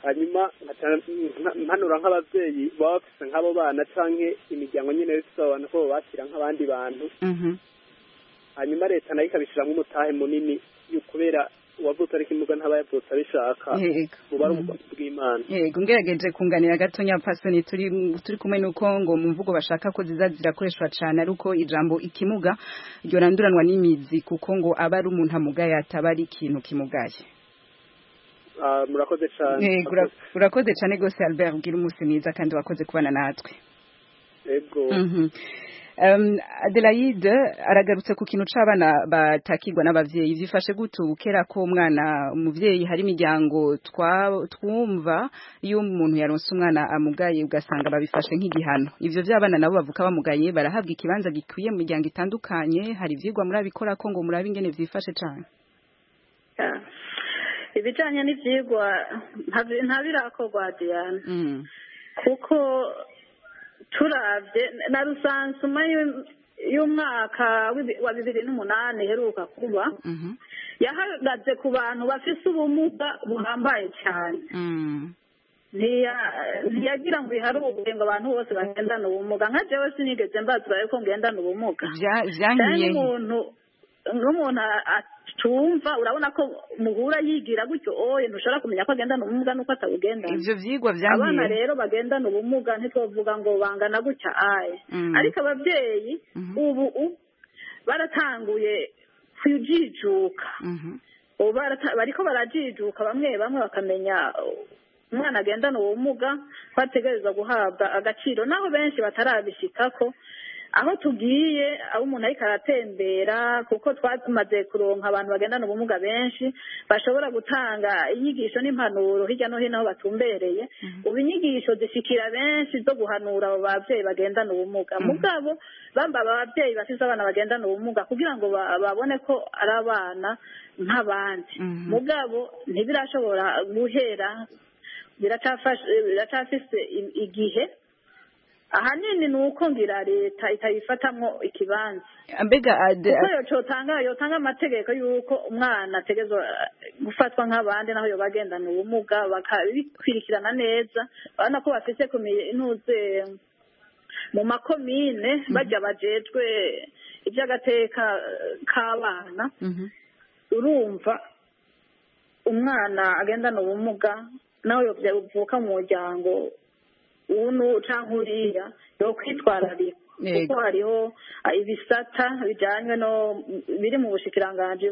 [SPEAKER 9] hanyuma mpanura nk'ababyeyi baba bafise nk'abo bana canke imiryango nyene ifise abantu ko bakira nk'abandi bantu hanyuma leta nayo ikabishiramwo umutahe munini kubera uwavutse ariko imuga ntaba yavutse abishaka buba ari ubukoti bw'Imana.
[SPEAKER 1] Yego ngerageje kunganira gatonya pasoni turi turi kumwe nuko ngo mu mvugo bashaka ko ziza zirakoreshwa cyane aruko ijambo ikimuga ryoranduranwa n'imizi kuko ngo aba ari umuntu amugaye ataba ari ikintu kimugaye.
[SPEAKER 9] Ah murakoze cyane.
[SPEAKER 1] Yego urakoze cyane gose Albert ugira umunsi mwiza kandi wakoze kubana natwe.
[SPEAKER 9] Yego.
[SPEAKER 1] Mhm. Um, Adelaide aragarutse ku kintu c'abana batakirwa n'abavyeyi vyifashe gutubukera ko umwana umuvyeyi hari imiryango twumva iyo umuntu yaronse umwana amugaye ugasanga babifashe nk'igihano ivyo vy'abana nabo bavuka bamugaye barahabwa ikibanza gikwiye mu miryango itandukanye hari ivyigwa muri abikora ko ngo murabe ingene vyifashe cane
[SPEAKER 7] yeah. Ibijanye n'ivyigwa ntabirakorwa Diana mm. kuko turavye na rusansuma y'umwaka wa bibiri n'umunani heruka kuba yahagaze ku bantu bafise ubumuga buhambaye cyane ntiyagira ngo iharure ngo abantu bose bagendana ubumuga nka jewe sinigeze mbazwa yuko ngendana ubumuga
[SPEAKER 1] vyankiye
[SPEAKER 7] nk'umuntu atumva urabona ko muhura yigira gutyo oye ntushobora kumenya ko agendana ubumuga nuko atabugendana
[SPEAKER 1] ivyo vyigwa vyankiye
[SPEAKER 7] abana rero bagendana ubumuga ntitwovuga ngo bangana gutya aye ariko abavyeyi ubu baratanguye kujijuka ubu bariko barajijuka bamwe bamwe bakamenya umwana agendana ubumuga ko ategerezwa guhabwa agaciro naho benshi batarabishikako aho tugiye aho umuntu ariko aratembera kuko twamaze kuronka abantu bagendana ubumuga benshi bashobora gutanga inyigisho n'impanuro hirya no hino aho batumbereye ubu inyigisho zishikira benshi zo guhanura abo bavyeyi bagendana ubumuga mugabo bamba abavyeyi bafise abana bagendana ubumuga kugira ngo babone ko ari abana nk'abandi mugabo ntibirashobora guhera biracafise igihe ahanini nuko ngira leta itayifatamwo ikibanza
[SPEAKER 1] mbega
[SPEAKER 7] kuko yocotanga yotanga amategeko yuko umwana ategezwa gufatwa nk'abandi naho yo bagendana ubumuga bakabikwirikirana neza bana ko bafise kuminuze mu makomine bajya bajejwe iby'agateka k'abana urumva umwana agendana ubumuga naho yovuka mu muryango unu canke uriya yo kwitwararika kuko hariho ibisata bijanywe no biri mu bushikiranganje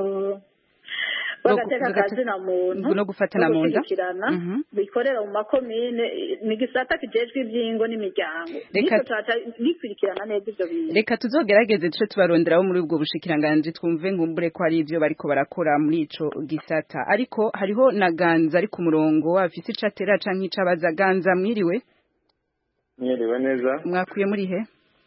[SPEAKER 7] bw'agateka kazina muntu
[SPEAKER 1] no gufatana mu nda
[SPEAKER 7] bikorera mu makomine ni gisata kijejwe ivyingo n'imiryango gikwirikirana neza ivyo bintu
[SPEAKER 1] reka tuzogerageze tuce tubaronderaho muri ubwo bushikiranganje twumve ngumbure ko ari ivyo bariko barakora muri ico gisata ariko hariho na Ganza ari ku murongo afise icatera canke icabaza Ganza mwiriwe
[SPEAKER 10] mwiriwe neza
[SPEAKER 1] mwakuye muri he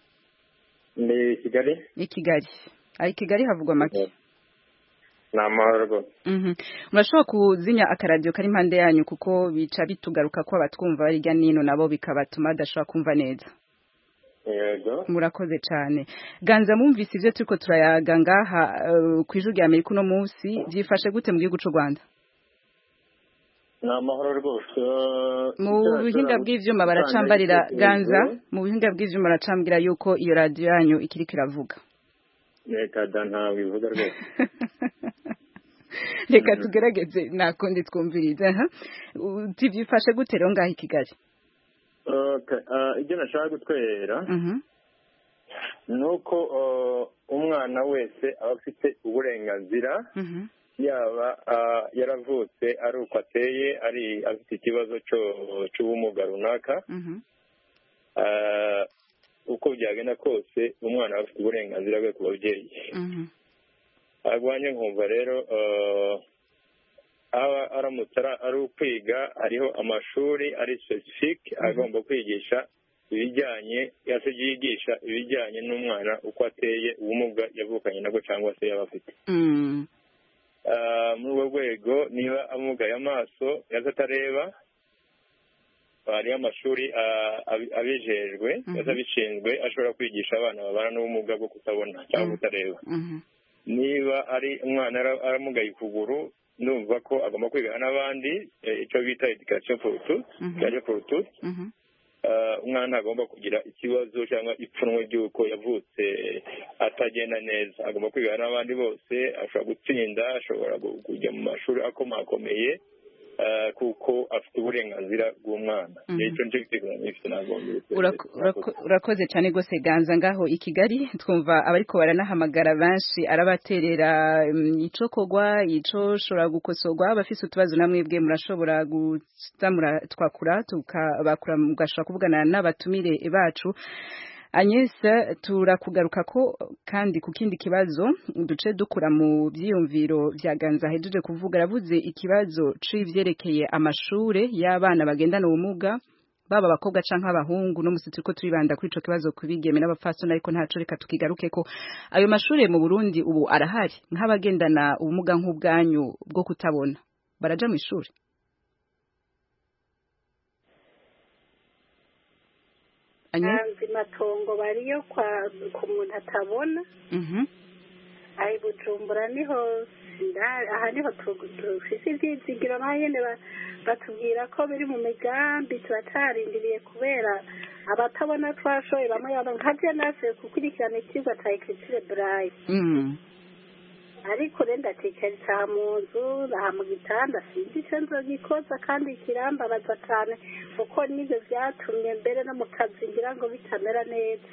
[SPEAKER 10] ni Kigali
[SPEAKER 1] ni Kigali ari Kigali havugwa make
[SPEAKER 10] namahoro
[SPEAKER 1] mhm murashobora kuzinya akaradiyo kari impande yanyu kuko bica bitugaruka ko abatwumva bari rya nino nabo bikabatuma adashobora kumva neza
[SPEAKER 10] yego
[SPEAKER 1] murakoze cyane Ganza mumvise ivyo turiko turayaga ngaha uh, kw'ijuru rya Amerika no munsi byifashe gute mu gihugu c'u Rwanda
[SPEAKER 10] namahoro rwose
[SPEAKER 1] mu buhinga bw'ivyuma baracambarira Ganza mu buhinga bw'ivyuma baracambira yuko iyo radio yanyu ikiri kiravuga
[SPEAKER 10] reka da nta bivuga rwose
[SPEAKER 1] reka tugerageze nakundi twumviriza ha tivyifashe gute rero ngaho i Kigali
[SPEAKER 10] okay uh, ibyo nashaka gutwera mhm nuko uh, umwana wese aba afite uburenganzira mhm yaba uh, yaravutse ari uko ateye ari afite ikibazo cyo cy'ubumuga runaka mhm uh, uko byagenda kose umwana afite uburenganzira bwe ku babyeyi mhm agwanye nkumva rero uh, aba aramutse ari ukwiga hariho amashuri ari specific agomba kwigisha ibijyanye yase yigisha ibijyanye n'umwana uko ateye ubumuga yavukanye nabwo cyangwa se yabafite mm. uh, muri urwo rwego niba amugaye amaso yazatareba hari amashuri uh, abijejwe mm -hmm. yazabishinzwe ashobora kwigisha abana babana n'ubumuga bwo kutabona cyangwa kutareba mm -hmm. niba ari umwana aramugaye ukuguru numva ko agomba kwigana n'abandi icyo bita education for tous education for tous umwana ntagomba kugira ikibazo cyangwa ipfunwe ry'uko yavutse atagenda neza agomba kwigana n'abandi bose ashobora gutsinda ashobora kujya mu mashuri akomakomeye kuko afite uburenganzira bw'umwana icyo nicyo gitekerezo nifite nagombye
[SPEAKER 1] urakoze cyane rwose ganza ngaho i Kigali twumva abariko baranahamagara benshi arabaterera ico kogwa ico shobora gukosorwa abafise utubazo namwe bwe murashobora gutamura twakura tukabakura mugashobora kuvugana n'abatumire bacu Agnes turakugaruka ko kandi ku kindi kibazo duce dukura mu byiyumviro bya ganza hejeje kuvuga ravuze ikibazo c'ivyerekeye amashure y'abana bagendana ubumuga baba abakobwa canke abahungu no musitsi ko turibanda kuri ico kibazo kubigeme n'abafasoni ariko ntaco reka tukigaruke ko ayo mashure mu Burundi ubu arahari nk'abagendana ubumuga nk'ubwanyu bwo kutabona baraja mu ishure
[SPEAKER 6] hanze matongo bariyo kwa ku muntu atabona
[SPEAKER 1] mhm
[SPEAKER 6] ayi Bujumbura niho aha niho tufise ivyizigiro n'ahene batubwira ko biri mu migambi turacarindiriye kubera abatabona twashoye bamwe nkavye nase kukurikirana ikigo ca écriture braille
[SPEAKER 1] mhm
[SPEAKER 6] ariko renda tikari mu nzu aha mu gitanda sinzi icyo nzogikoza kandi kirambabaza cyane kuko nibyo byatumye mbere no mu kazi ngira ngo bitamera neza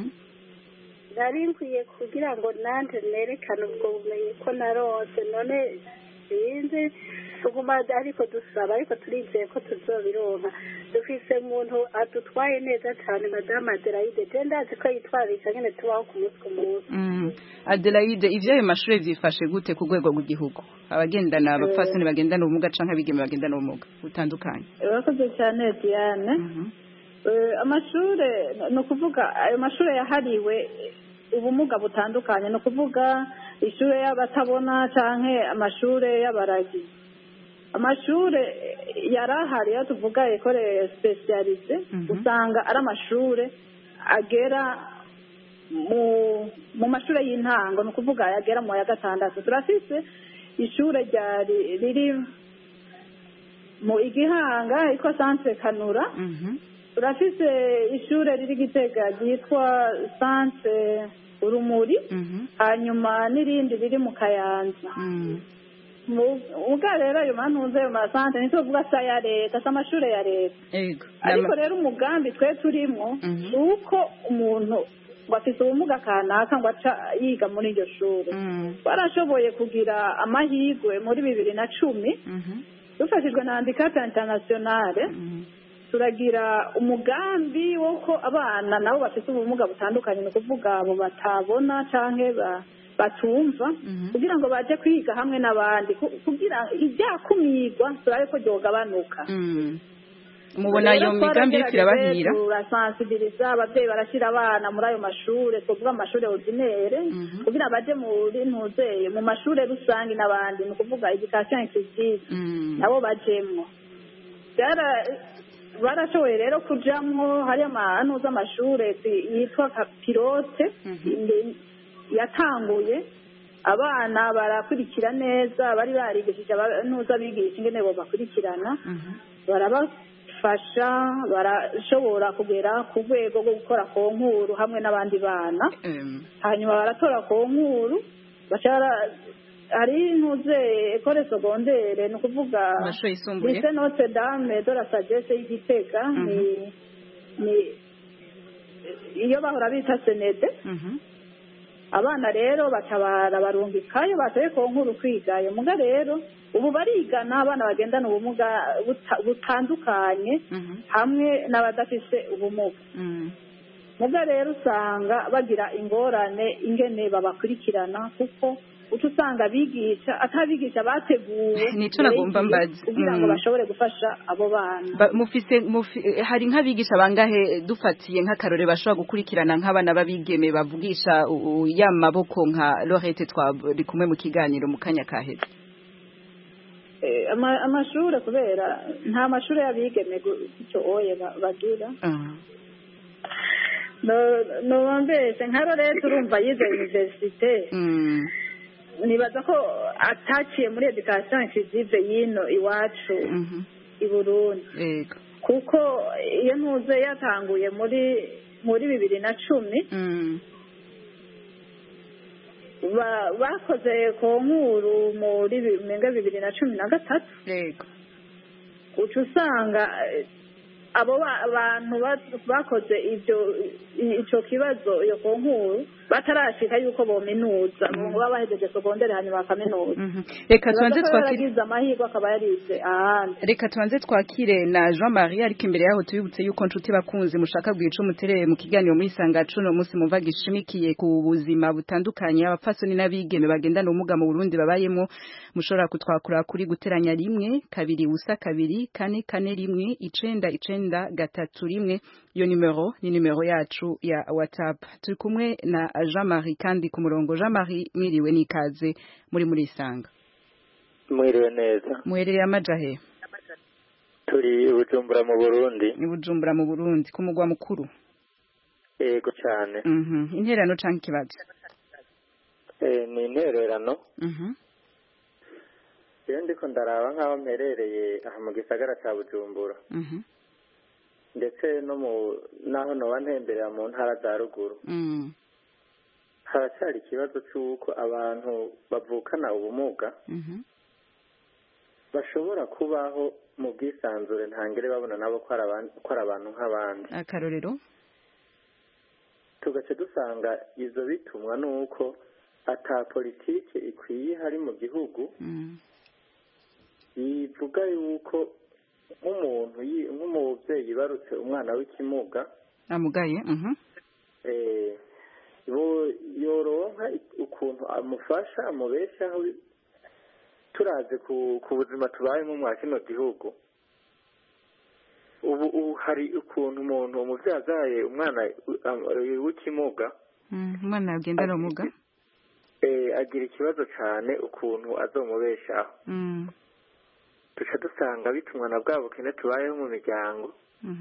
[SPEAKER 6] nari nkwiye kugira ngo nanjye nerekane ubwo bumenyi ko narose none sinzi tuguma ariko dusaba ariko turizeye ko tuzobironka dufise umuntu adutwaye neza cyane madame Adelaide je ndazi ko yitwarisha nyene tubaho ku munsi ku munsi
[SPEAKER 1] Adelaide ivyo ayo mashure vyifashe gute ku rwego rw'igihugu abagendana abapfasoni bagendana ubumuga canke abigeme bagendana ubumuga butandukanye
[SPEAKER 7] urakoze cyane Diane amashure no kuvuga ayo mashure yahariwe ubumuga butandukanye no kuvuga ishure y'abatabona canke amashure y'abaragi amashure yarahari yo tuvuga ekole specialiste usanga ari amashure agera mu mu mashure y'intango no kuvuga agera mu ya gatandatu turafise ishure ryari riri mu Igihanga iko Centre Kanura turafise ishure riri Gitega ryitwa Centre Urumuri hanyuma n'irindi riri mu Kayanza muga rero ayo mantuze ayo masante nito vuga sa ya leta s'amashure ya leta ariko rero umugambi twe turimo uko umuntu bafite ubumuga kanaka ngo aca yiga muri iryo shure barashoboye kugira amahirwe muri bibiri na cumi dufashijwe na handicap internationale turagira umugambi wo ko abana nabo bafite ubumuga butandukanye no kuvuga abo batabona canke ba batumva kugira ngo baje kwiga hamwe n'abandi kugira ijyakumirwa turabe ko ryogabanuka
[SPEAKER 1] mubona iyo migambi kirabahira
[SPEAKER 7] turasensibiliza abavyeyi barashira abana muri ayo mashure tuvuga amashure ordinaire kugira baje muri ntuzeye mu mashure rusangi n'abandi ni kuvuga education inclusive nabo bajemwo barashoboye rero kujamwo hari amahanu z'amashure yitwa pilote yatanguye abana barakurikira neza bari barigishije abantuza bigisha ingene bo bakurikirana barabafasha barashobora kugera ku rwego rwo gukora konkuru hamwe n'abandi bana hanyuma baratora konkuru bashara hari ntuze ekole secondaire no kuvuga lycée Notre Dame de la Sagesse y'Igitega ni ni iyo bahora bita senede abana rero batabara barungikayo bataye ko nkuru kwigayo muga rero ubu barigana abana bagendana ubumuga butandukanye hamwe n'abadafise ubumuga muga rero usanga bagira ingorane ingene babakurikirana kuko utusanga bigisha atabigisha bateguwe
[SPEAKER 1] nico nagomba mbaza
[SPEAKER 7] kugira ngo bashobore gufasha abo bana
[SPEAKER 1] mufise hari nk'abigisha bangahe dufatiye nk'akarore bashobora gukurikirana nk'abana babigeme bavugisha ya maboko nka Lorette twari kumwe mu kiganiro mu kanya kaheze
[SPEAKER 7] amashure kubera nta mashure y'abigeme icyo oye bagira no no bambese nka Lorette urumva yize universite nibaza ko ataciye muri education inclusive y'ino iwacu i Burundi kuko iyo ntuze yatanguye muri muri bibiri na cumi bakoze konkuru muri bibiri na cumi na gatatu uca usanga abo abantu bakoze ibyo icyo kibazo iyo konkuru batarashika yuko bominuza ngo baba bahejeje secondaire hanyuma bakaminuza
[SPEAKER 1] reka tuanze twakire
[SPEAKER 7] amahirwe akaba yarize ahandi
[SPEAKER 1] reka tuanze twakire na Jean Marie ariko imbere yaho tubibutse yuko nshuti bakunze mushaka bwica umuterere mu kiganiro muri sangacu no munsi mumva gishimikiye ku buzima butandukanye abapfasoni n'abigeme bagendana ubumuga mu Burundi babayemo mushobora kutwakura kuri guteranya rimwe kabiri ubusa kabiri kane kane rimwe icenda icenda gatatu rimwe iyo numero ni numero yacu ya WhatsApp turi kumwe na Jean Marie kandi ku murongo Jean Marie mwiriwe nikaze muri muri sanga
[SPEAKER 11] mwiriwe neza
[SPEAKER 1] muherereye amajahe
[SPEAKER 11] turi Bujumbura mu Burundi
[SPEAKER 1] ni Bujumbura mu Burundi ku mugwa mukuru
[SPEAKER 11] yego cyane
[SPEAKER 1] mhm intererano canke kibazo
[SPEAKER 11] eh ni intererano
[SPEAKER 1] mhm
[SPEAKER 11] iyo ndiko ndaraba nkaho mperereye aha mu gisagara ca Bujumbura
[SPEAKER 1] mhm
[SPEAKER 11] ndetse no mu naho no wantemberera mu ntara za ruguru
[SPEAKER 1] mhm
[SPEAKER 11] haracyari ikibazo cy'uko abantu bavukana ubumuga
[SPEAKER 1] mhm
[SPEAKER 11] bashobora kubaho mu bwisanzure ntangere babona nabo ko ari abantu nk'abandi
[SPEAKER 1] akarorero
[SPEAKER 11] tugace dusanga izo bitumwa nuko ata politike ikwiye hari mu gihugu ivuga yuko nk'umuntu nk'umubyeyi yibarutse umwana w'ikimuga
[SPEAKER 1] amugaye mhm
[SPEAKER 11] eh yoronka ukuntu amufasha amubeshaho turaze ku buzima tubaye mu mwaka kino gihugu ubu hari ukuntu umuntu umuvyeyi azaye umwana w'ikimuga
[SPEAKER 1] umwana agendana ubumuga
[SPEAKER 11] eh agira ikibazo cyane ukuntu azomubeshaho tuca dusanga bitumwa na bwa bukene tubayeho mu miryango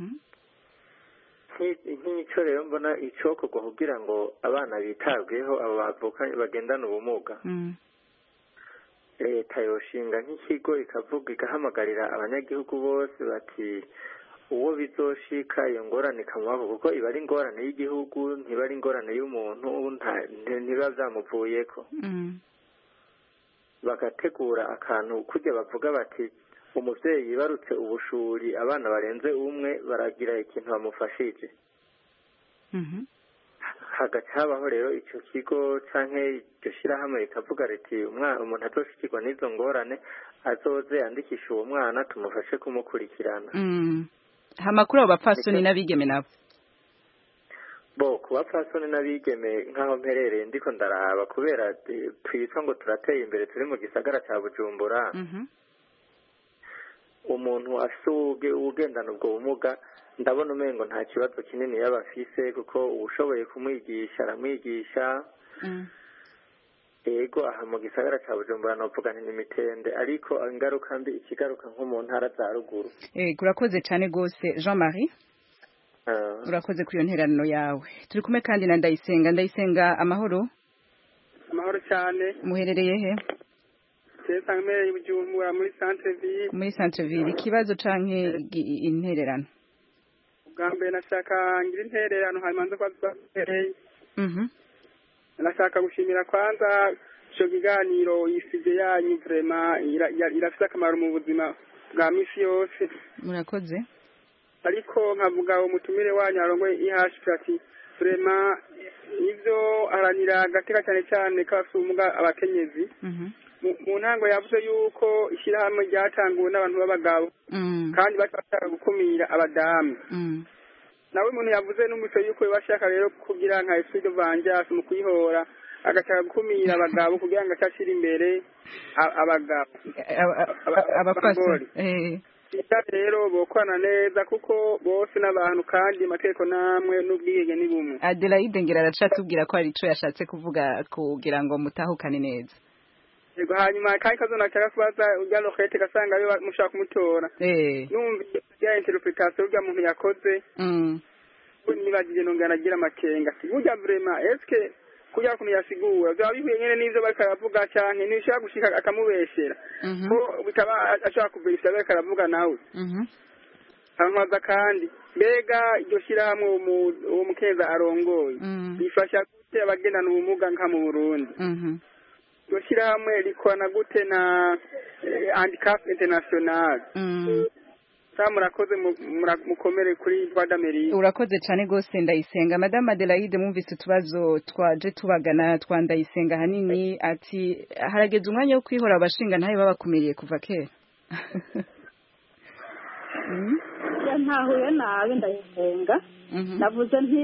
[SPEAKER 11] nk'icyo rero mbona icokorwa kugira ngo abana bitabweho abo bavukanye bagendana ubumuga leta yoshinga nk'ikigo ikavuga igahamagarira abanyagihugu bose bati uwo bizoshika iyo ngorane ikamubaho kuko iba ari ingorane y'igihugu ntiba ari ingorane y'umuntu ntibiba byamuvuyeko bagategura akantu kujya bavuga bati umuvyeyi yibarutse ubushuri abana barenze umwe baragira ikintu bamufashije hagaca habaho rero ico kigo canke iryo shirahamwe rikavuga riti umwana umuntu azoshikirwa n'izo ngorane azoze yandikisha uwo mwana tumufashe kumukurikirana
[SPEAKER 1] hamakuru abo bapfasoni n'abigeme nabo
[SPEAKER 11] bo ku bapfasoni n'abigeme nk'aho mperereye ndiko ndaraba kubera twitwa ngo turateye imbere turi mu gisagara ca Bujumbura umuntu afite ugendana ubwo bumuga ndabona umengo nta kibazo kinini yaba afise kuko ubushoboye kumwigisha aramwigisha yego aha mu gisagara ca Bujumbura novuga nti n'imitende ariko ingaruka mbi ikigaruka nko mu ntara za ruguru
[SPEAKER 1] eh urakoze cyane gose Jean Marie urakoze ku iyo nterano yawe turi kumwe kandi na Ndayisenga Ndayisenga amahoro
[SPEAKER 9] amahoro cyane
[SPEAKER 1] muherereye he
[SPEAKER 9] Sangmere Bujumbura muri centre ville
[SPEAKER 1] muri centre ville ikibazo canke intererano
[SPEAKER 9] ubwambe nashaka ngira intererano hanyuma kwa twahereye
[SPEAKER 1] mhm
[SPEAKER 9] nashaka gushimira kwanza cyo kiganiro isije yanyu vraiment irafite akamaro mu buzima bwa misi yose
[SPEAKER 1] murakoze
[SPEAKER 9] ariko nkavuga umutumire wanyu arongoye ihashwe ati vraiment nivyo aranira gateka cyane cyane kabasumuga abakenyezi
[SPEAKER 1] mhm
[SPEAKER 9] mu ntango yavuze yuko ishyirahamwe ryatanguwe n'abantu b'abagabo kandi bashaka gukumira abadamu nawe umuntu yavuze n'umuco yuko bashaka rero kugira nka esprit de vengeance mu kuyihora agashaka gukumira abagabo kugira ngo ashashire imbere abagabo
[SPEAKER 1] abapastori
[SPEAKER 9] ita rero bokwana neza kuko bose n'abantu kandi amategeko namwe n'ubwigenge ni bumwe
[SPEAKER 1] Adelaide ngira aracatubwira ko ari ico yashatse kuvuga kugira ngo mutahukane neza
[SPEAKER 9] yego hanyuma kandi kazona cyaka kubaza ujya lokete gasanga yo mushaka kumutora
[SPEAKER 1] eh
[SPEAKER 9] numva ya interpretation ujya muntu yakoze
[SPEAKER 1] mm
[SPEAKER 9] nibagije nongana agira amakenga burya vraiment est-ce que
[SPEAKER 12] kugira kuntu yasigura byaba bihuye nyene n'ivyo bariko aravuga canke ntibishobora gushika akamubeshera ko bikaba ashobora kuverifya bariko aravuga nawe ankwaza kandi mbega iryo shirahamwe uwo mukenza arongoye bifasha gute abagendana ubumuga nka mu Burundi iryo shirahamwe rikorana gute na handicap international murakoze mukomere kuri Voix d'Amérique.
[SPEAKER 1] Urakoze cyane gose Ndayisenga. Madame Adelaide mwumvise utubazo twaje tubagana twa Ndayisenga hanini ati harageze umwanya wo kwihora abashinga ntaye babakumiriye kuva kera.
[SPEAKER 7] Ya ntahuye nawe Ndayisenga. Navuze nti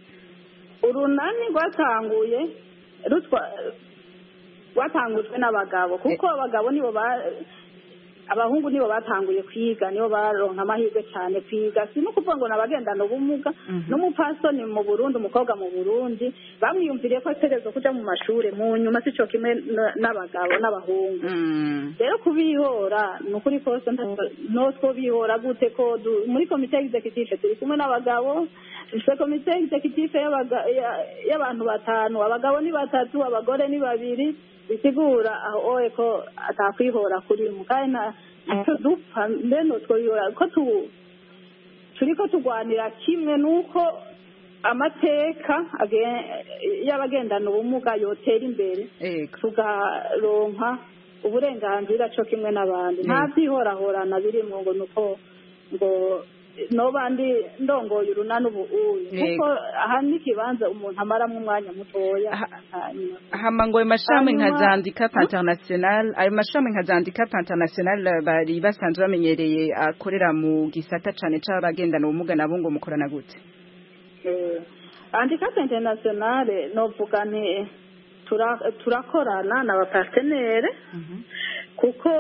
[SPEAKER 7] urunani rwatanguye rutwa rwatangujwe n'abagabo kuko abagabo nibo ba abahungu nibo batanguye kwiga nibo baronka amahirwe cyane kwiga si no kuvuga ngo nabagendana ubumuga n'umupasoni mu Burundi umukobwa mu Burundi bamwiyumviriye ko ategerezwa kuja mu mashure mu nyuma sico kimwe n'abagabo n'abahungu rero kubihora nukuri kose no two bihora gute ko muri komite executive turi kumwe n'abagabo se komite executive y'abantu batanu abagabo ni batatu abagore ni babiri bisigura aho oye ko atakwihora kuri mukana dupfa ndeno twoyora ko tu turiko tugwanira kimwe nuko amateka y'abagendana ubumuga yotera imbere tugaronka uburenganzira cyo kimwe n'abandi nta byihorahorana birimwo ngo nuko ngo no bandi ndongoye urunani ubu uyu kuko aha n'ikibanza umuntu amaramwe umwanya mutoya
[SPEAKER 1] hama ngo mashami nka za handicap international ayo mashami nka za handicap international bari basanzwe bamenyereye akorera mu gisata cane c'abagendana ubumuga nabo ngo mukorana gute
[SPEAKER 7] eh handicap international novuga ni turakorana n'aba partenaire kuko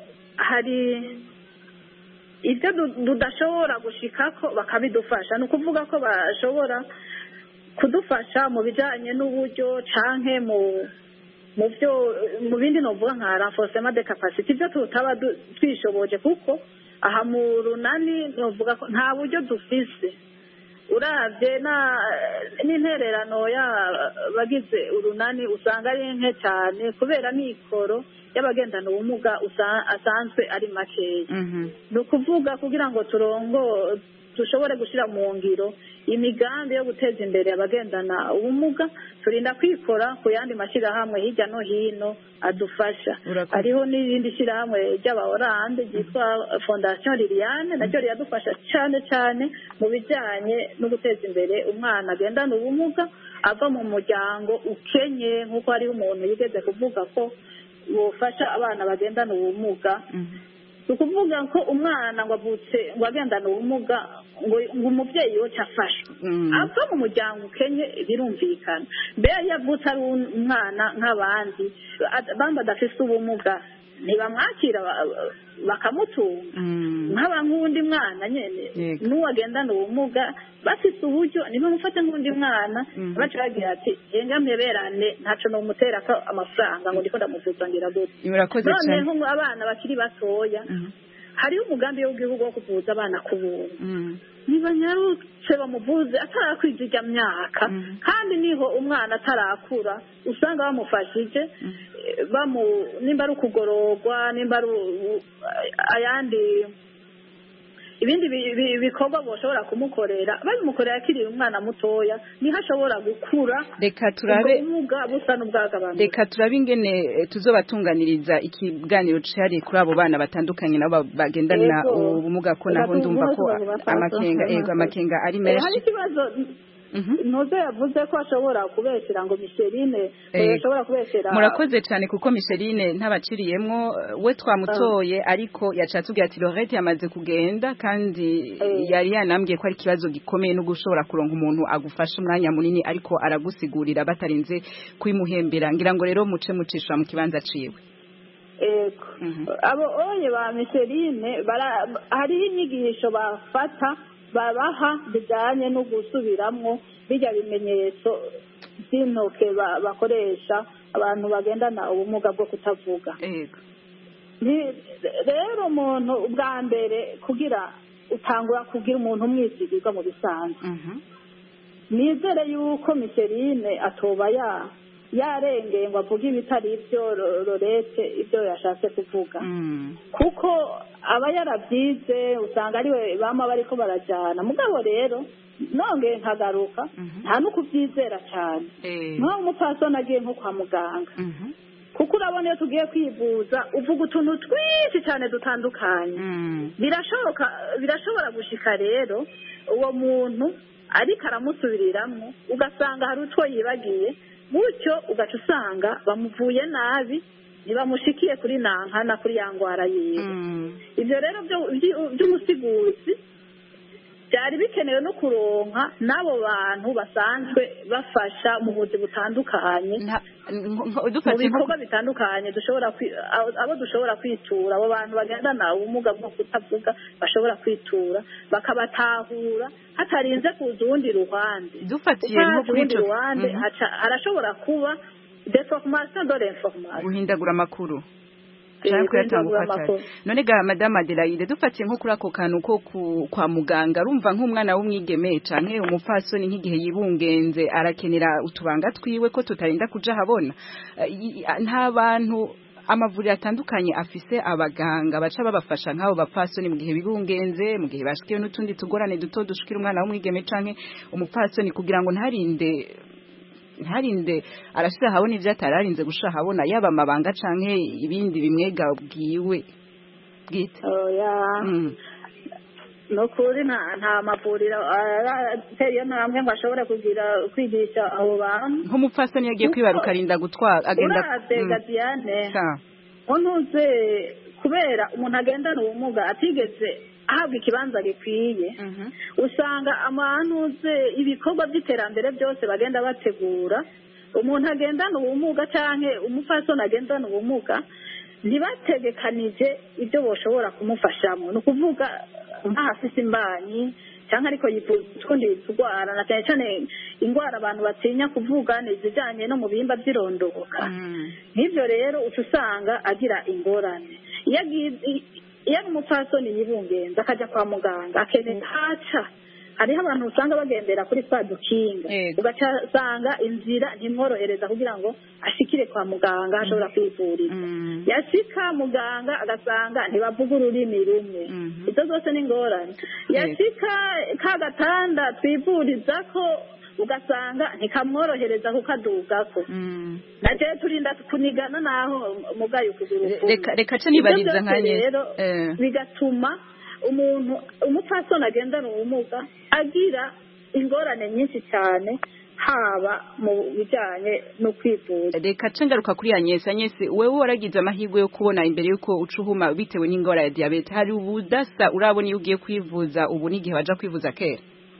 [SPEAKER 7] hari ibyo tudashobora gushikako bakabidufasha ni ukuvuga ko bashobora kudufasha mu bijanye n'uburyo canke mu mu byo mu bindi novuga nka renforcement de capacité ibyo tutaba twishoboje kuko aha mu runani novuga ko nta buryo dufise uravye na n'intererano y'abagize urunani usanga ari nke cyane kubera mikoro y'abagendana ubumuga asanzwe ari makeya ni ukuvuga kugira ngo turongo dushobore gushyira mu ngiro imigambi yo guteza imbere abagendana ubumuga turinda kwikora ku yandi mashyirahamwe hirya no hino adufasha hariho n'irindi shyirahamwe ry'abaorande ryitwa fondation Liliane naryo riradufasha cyane cyane mu bijyanye no guteza imbere umwana agendana ubumuga ava mu muryango ukenye nk'uko hariho umuntu yigeze kuvuga ko bufasha abana bagendana ubumuga ukuvuga ko umwana ngo avutse ngo agendana ubumuga ngo umubyeyi yoca afashwe ava mu muryango ukenye birumvikana mbere yavutse ari umwana nk'abandi bamba adafise ubumuga ntibamwakira bakamutunga nk'aba nk'uwundi mwana nyene n'uwo agendana ubumuga bafise uburyo niba mufata nk'undi mwana baca bagira ati henga mpeberane ntaco nomutera ko amafaranga ngo ndiko ndamuvuza ngira gute noneho abana bakiri batoya hariho umugambi w'igihugu wo kuvuza abana ku buntu ntibanyarutse bamuvuze atarakwijija myaka kandi niho umwana atarakura usanga bamufashije bamu nimba ari ukugororwa nimba ari ayandi ibindi bikorwa boshobora kumukorera babimukorera akiri umwana mutoya niho ashobora gukura
[SPEAKER 1] reka turabe
[SPEAKER 7] ubumuga busa n'ubwagabantu
[SPEAKER 1] reka turabe ingene tuzobatunganiriza ikiganiro cyari kuri abo bana batandukanye nabo bagendana ubumuga ko naho ndumva ko amakenga ego amakenga ari menshi
[SPEAKER 7] hari kibazo Noze yavuze ko ashobora kubeshera ngo Micheline ashobora kubeshera
[SPEAKER 1] murakoze cyane kuko Micheline ntabaciriyemwo we twamutoye ariko yacatse ubwira ati Lorette yamaze kugenda kandi yari yanambwiye ko ari kibazo gikomeye no gushobora kuronka umuntu agufasha umwanya munini ariko aragusigurira batarinze kwimuhembera ngira ngo rero muce mucisha mu kibanza ciwe
[SPEAKER 7] ego abo oye ba Micheline hari inyigisho bafata babaha bijanye no gusubiramwo bijya bimenyetso by'intoke bakoresha abantu bagendana ubumuga bwo kutavuga
[SPEAKER 1] yego
[SPEAKER 7] rero umuntu ubwa mbere kugira utangura kugira umuntu umwisigirwa mu bisanzwe nizere yuko Micheline atoba ya yarengeye ngo avuge ibitari ibyo Lorette ibyo yashatse kuvuga kuko aba yarabyize usanga ariwe bama bariko barajyana mugabo rero nongeye nkagaruka nta no kubyizera cyane nko umupfasoni agiye nko kwa muganga kuko urabona iyo tugiye kwivuza uvuga utuntu twinshi cyane dutandukanye birashoboka birashobora gushika rero uwo muntu ariko aramusubiriramo ugasanga hari utwo yibagiye gutyo ugaca usanga bamuvuye nabi ntibamushikiye kuri nankana kuri ya ngwara yiwe ibyo rero by'umusiguzi byari bikenewe no kuronka n'abo bantu basanzwe bafasha mu buzi butandukanye mu bikorwa bitandukanye dushobora abo dushobora kwitura abo bantu bagendana ubumuga bwo kutavuga bashobora kwitura bakabatahura hatarinze kuza urundi ruhande
[SPEAKER 1] dufatiye nko kuri
[SPEAKER 7] icyo ruhande harashobora kuba deformation de l'information
[SPEAKER 1] guhindagura amakuru cyane kuyatanguka cyane none ga madame Adelaide dufatiye nko kuri ako kantu ko kwa muganga urumva nk'umwana w'umwigeme canke umupfasoni nk'igihe yibungenze arakenera utubanga twiwe ko tutarinda kuja habona nta bantu amavuriro atandukanye afise abaganga baca babafasha nk'abo bapfasoni mu gihe bibungenze mu gihe bashikiye n'utundi tugorane duto dushikira umwana w'umwigeme canke umupfasoni kugira ngo ntarinde ntarinde arashira habona ivyo atararinze gusha habona yaba amabanga canke ibindi bimwega bwiwe bwite
[SPEAKER 7] oya no kuri nta nta mavuriro ateye namwe ngo ashobore kugira kwigisha abo bantu
[SPEAKER 1] nk'umupfasoni yagiye kwibaruka arinda gutwara agenda
[SPEAKER 7] uratega Diane ontuze kubera umuntu agendana ubumuga atigeze ahabwa ikibanza gikwiye usanga amanuze ibikorwa by'iterambere byose bagenda bategura umuntu agendana ubumuga canke umupfasoni agendana ubumuga ntibategekanije ibyo boshobora kumufashamo ni ukuvuga nk'ahafise imbanyi cyangwa ariko yifuza utwundi turwara na cyane cyane indwara abantu batinya kuvuga ni izijyanye no mu bihimba by'irondoka nk'ibyo rero uca usanga agira ingorane iyo iyo umupfasoni yibungenze akajya kwa muganga akenera haca hariho abantu usanga bagendera kuri twa dukinga ugasanga inzira ntimworohereza kugira ngo ashikire kwa muganga ashobora kwivuriza yashika muganga agasanga ntibavuga ururimi rumwe izo zose ni ingorane yashika ka gatanda twivuriza ko ugasanga ntikamworohereza kuko adugako naje turinda kunigana naho mugayo kugura
[SPEAKER 1] reka reka ce nibariza nkanye
[SPEAKER 7] bigatuma umuntu umupfasoni agendana ubumuga agira ingorane nyinshi cyane haba mu bijyanye no kwivuza
[SPEAKER 1] reka ce ngaruka kuri Agnes Agnes wewe waragize amahirwe yo kubona imbere yuko ucuhuma bitewe n'ingora ya diabete hari ubudasa urabona iyo ugiye kwivuza ubu n'igihe waja kwivuza kera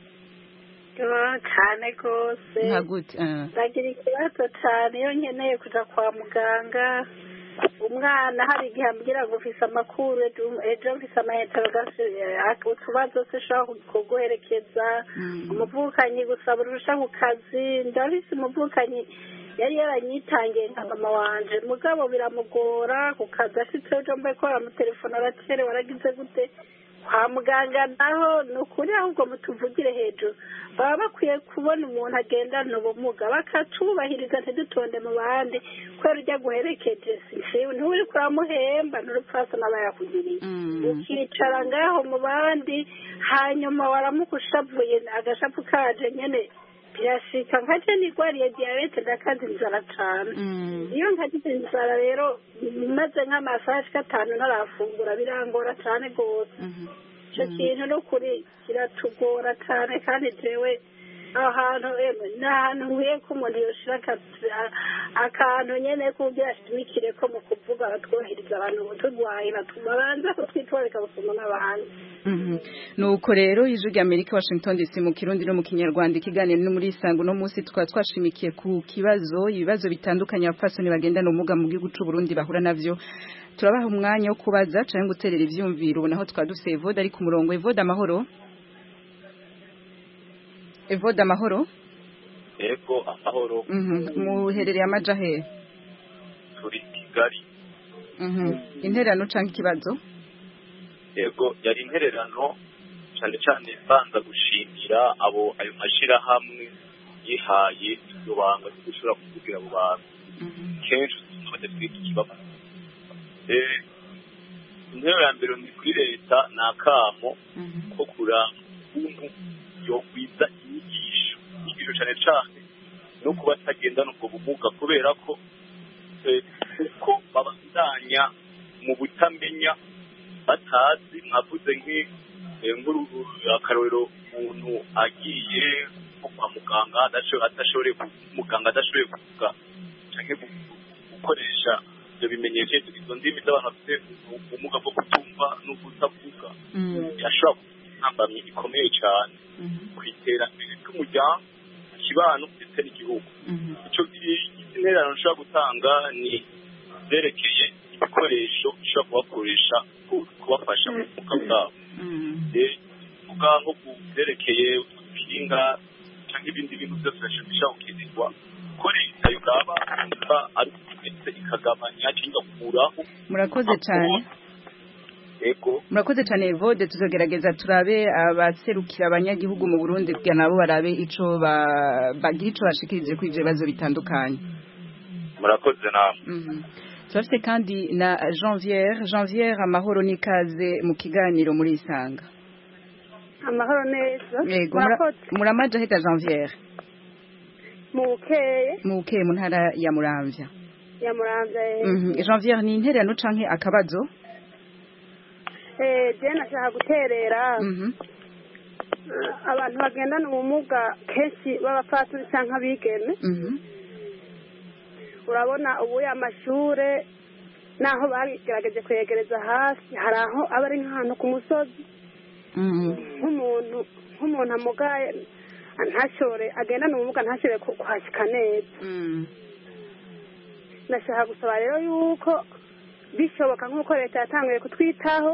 [SPEAKER 6] cyane rwose
[SPEAKER 1] ntagute
[SPEAKER 6] ndagira ikibazo cyane iyo nkeneye kuja kwa muganga umwana hari igihe ambwira ngo ufise amakuru ejo mfise amaheterogasi utubazo se ushobora kuguherekeza umuvukanyi gusaba urusha ku kazi ndabise umuvukanyi yari yaranyitangiye nka mama wanje mugabo biramugora ku kazi ashitse ejo mbaye ko aramutelefona aratere waragize gute kwa muganga naho ni ukuri ahubwo mutuvugire hejuru baba bakwiye kubona umuntu agendana ubumuga bakatubahiriza ntidutonde mu bandi kubera ujya guherekeje nturi kuramuhemba n'urupfasoni aba yakugiriye ukicara ngaho mu bandi hanyuma waramukushavuye agashapu kaje nyene birashika nkaje nigwariye diabete ndakaza inzara cane iyo nkagize inzara rero maze nk'amasaha ashika atanu ntarafungura birangora cane rwose icyo kintu no kuri kiratugora cyane kandi jewe ahantu ni ahantu nkwiye ko umuntu yoshira akantu nyene kugira ashimikire ko mu kuvuga batwohereza abantu turwaye batuma banza kutwitwarika gusoma n'abandi
[SPEAKER 1] nuko rero ijwi rya Amerika Washington D C mu Kirundi no mu Kinyarwanda ikiganiro no muri Isango no munsi tukaba twashimikiye ku kibazo ibibazo bitandukanye abapfasoni bagendana ubumuga mu gihugu cy'u Burundi bahura navyo turabaha umwanya wo kubaza cyangwa guterera ivyumviro naho tukaba dufite Evode ari ku murongo Evode amahoro Evode amahoro
[SPEAKER 13] Ego amahoro
[SPEAKER 1] muherereye amaja he
[SPEAKER 13] turi Kigali
[SPEAKER 1] intererano cyangwa ikibazo
[SPEAKER 13] Ego yari intererano cyane cyane banza gushimira abo ayo mashira hamwe yihaye iryo banga ryo gushobora kuvugira abo bantu kenshi usanga badafite ikibazo. Intero ya mbere ni kuri leta ni akamo ko kuranga ukuntu yokwiza inyigisho inyigisho cyane cyane no kuba atagendana ubwo bumuga, kubera ko uko babandanya mu butamenya batazi. Mwavuze nk'akarorero umuntu agiye nko kwa muganga adashoboye muganga adashoboye kuvuga cyangwa gukoresha ibyo bimenyetso izo ndimi z'abantu bafite ubumuga bwo kutumva no kutavuga, yashobora kuba intambamyi ikomeye cyane ku iterambere ry'umuryango, ikibano ndetse n'igihugu. icyo intererano nshobora gutanga ni byerekeye ibikoresho bishobora kubakoresha kubafasha mu bumuga bwabo, kuvuga nko ku byerekeye udukinga cyangwa ibindi bintu byose bishobora gukenerwa ko leta yuraba ari ndetse ikagabanya cyangwa igakuraho.
[SPEAKER 1] Murakoze cyane.
[SPEAKER 13] Ego.
[SPEAKER 1] Murakoze cyane Evode, tuzogerageza turabe abaserukira abanyagihugu mu Burundi kugira nabo barabe ico bagira ico bashikirije ku ivyo bibazo bitandukanye.
[SPEAKER 13] Murakoze namwe.
[SPEAKER 1] Mhm. Turafite kandi na Janvier, Janvier amahoro nikaze mu kiganiro muri Isanga.
[SPEAKER 6] Amahoro neza.
[SPEAKER 1] Yego, muramaje heta Janvier.
[SPEAKER 6] Mukeye.
[SPEAKER 1] Mukeye mu ntara ya Muramvya.
[SPEAKER 6] Ya Muramvya.
[SPEAKER 1] Mhm. Janvier ni intererano canke akabazo?
[SPEAKER 6] Eh, je nashaka guterera.
[SPEAKER 1] Mhm.
[SPEAKER 6] Abantu bagendana ubumuga kenshi b'abapfasoni canke abigeme.
[SPEAKER 1] Mhm.
[SPEAKER 6] Urabona ubu y'amashure naho bagerageje kwegereza hasi, hari aho aba ari nk'ahantu ku musozi.
[SPEAKER 1] Mhm.
[SPEAKER 6] Nk'umuntu nk'umuntu amugaye ntashore agendana ubumuga ntashore kuhashika neza.
[SPEAKER 1] Mhm.
[SPEAKER 6] Nashaka gusaba rero yuko bishoboka nk'uko leta yatanguye kutwitaho,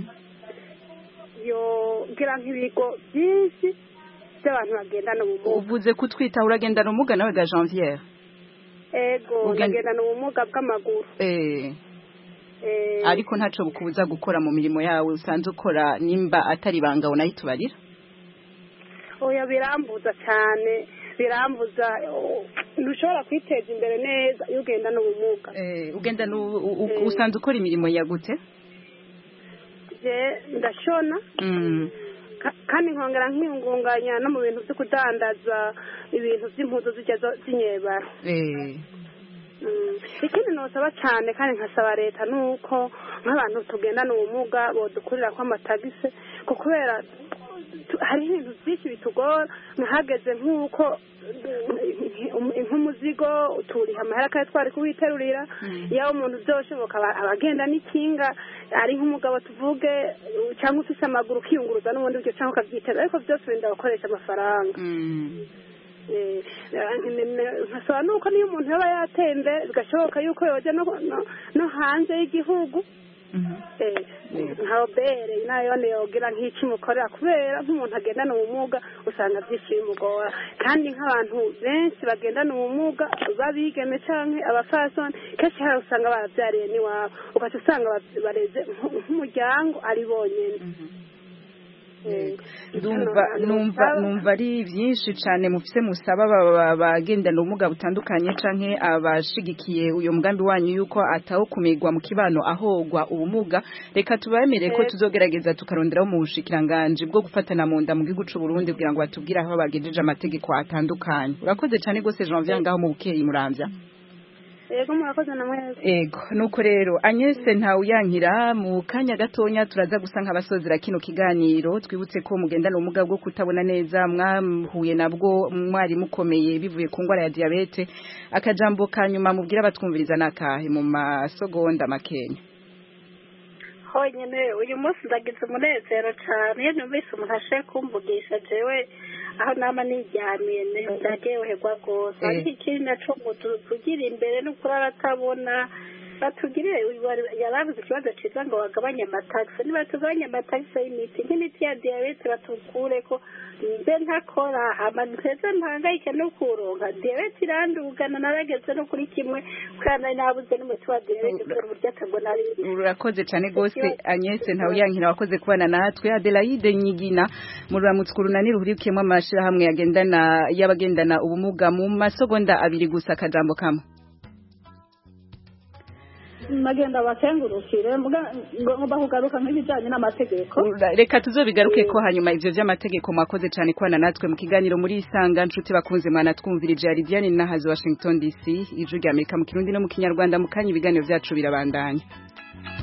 [SPEAKER 6] yo gira nk'ibigo byinshi by'abantu bagendana ubumuga.
[SPEAKER 1] Uvuze kutwitaho uragendana ubumuga nawe ga Janvier?
[SPEAKER 6] Ego, bagendana ubumuga bw'amaguru.
[SPEAKER 1] Eh. Eh. Ariko ntaco bukubuza gukora mu mirimo yawe usanze ukora nimba atari banga unayitubarira?
[SPEAKER 6] Oya, birambuza cyane, birambuza ntushobora kwiteza imbere neza iyo ugendana ubumuga.
[SPEAKER 1] Eh, ugendana usanze ukora imirimo ya gute?
[SPEAKER 6] Je ndashona.
[SPEAKER 1] Mhm.
[SPEAKER 6] Kandi nkongera nkiyungunganya no mu bintu byo kudandaza ibintu by'impuzu zijya zinyebara.
[SPEAKER 1] Eh.
[SPEAKER 6] Ikindi nosaba cyane kandi nkasaba leta nuko nk'abantu tugendana ubumuga bodukurira kwa amatagise, ko kubera hari ibintu byinshi bitugora, ntihageze nk'uko nk'umuzigo uturiha amahera kandi twari kuwiterurira. Iyo umuntu byoshoboka abagenda n'ikinga ari nk'umugabo tuvuge cyangwa ufise amaguru ukiyunguruza n'ubundi buryo cyangwa ukabyiteza, ariko byose wenda gukoresha amafaranga. nkasaba nuko niyo umuntu yaba yatembe bigashoboka yuko yoja no hanze y'igihugu. nka obere nayo yogira nk'iki mukorera, kubera nk'umuntu agendana ubumuga usanga byinshi bimugora, kandi nk'abantu benshi bagendana ubumuga babigeme canke abafasoni kenshi hari usanga baravyariye n'iwabo, ugaca usanga bareze nk'umuryango ari bonyene.
[SPEAKER 1] Numva numva numva ari byinshi cyane mufise musaba bagendana ubumuga butandukanye canke abashigikiye uyo mugambi wanyu yuko ataho kumigwa mu kibano ahogwa ubumuga. Reka tubamere ko tuzogerageza tukaronderaho mu bushikiranganje bwo gufatana mu nda mu gihugu c'u Burundi kugira ngo batubwire aho bagejeje amategeko atandukanye. Urakoze cyane gose Janvier ngaho mu Bukeye Muramvya.
[SPEAKER 6] Ego murakoze na mwese.
[SPEAKER 1] Ego nuko rero Agnes Ntawuyankira mu kanya gatonya turaza gusa nk'abasozera kino kiganiro. Twibutse ko mugendana ubumuga bwo kutabona neza mwahuye nabwo mwari mukomeye bivuye ku ngwara ya diabete. Akajambo kanyuma mubwira batwumviriza nakahe mu masogonda makenya?
[SPEAKER 6] Honyene uyu munsi ndagize umunezero cyane iyo numvise umuntu ashe kumvugisha jewe aho nama nijyamiye ndagewe hegwa gose. Ariko ikindi naco tugira imbere no kurara atabona batugire yarabuze ikibazo ciza ngo bagabanye amatagisi nibatugabanye amatagisi y'imiti nk'imiti ya diyabete batukure ko mbe ntakora hama nteze mpangayike no kuronka diyabete irandugana narageze no kuri kimwe kandi nabuze n'umuti wa diyabete kubera uburyo atabona ari
[SPEAKER 1] urakoze cyane gose Agnes Ntawuyankira wakoze kubana natwe Adelaide Nyigina muramutse kurunani ruhurikiyemo amashira hamwe yagendana yabagendana ubumuga mu masogonda abiri gusa kajambo kamwe
[SPEAKER 7] nagenda bakengurukire ngomba kugaruka nk'ibijyanye n'amategeko
[SPEAKER 1] reka tuzobigaruke ko hanyuma ivyo vy'amategeko mwakoze cyane kwana natwe mu kiganiro muri isanga nshuti bakunze mwana twumvirije Aridiane Nahazi Washington D C ijwi rya Amerika mu Kirundi no mu Kinyarwanda mu kanya ibiganiro vyacu birabandanya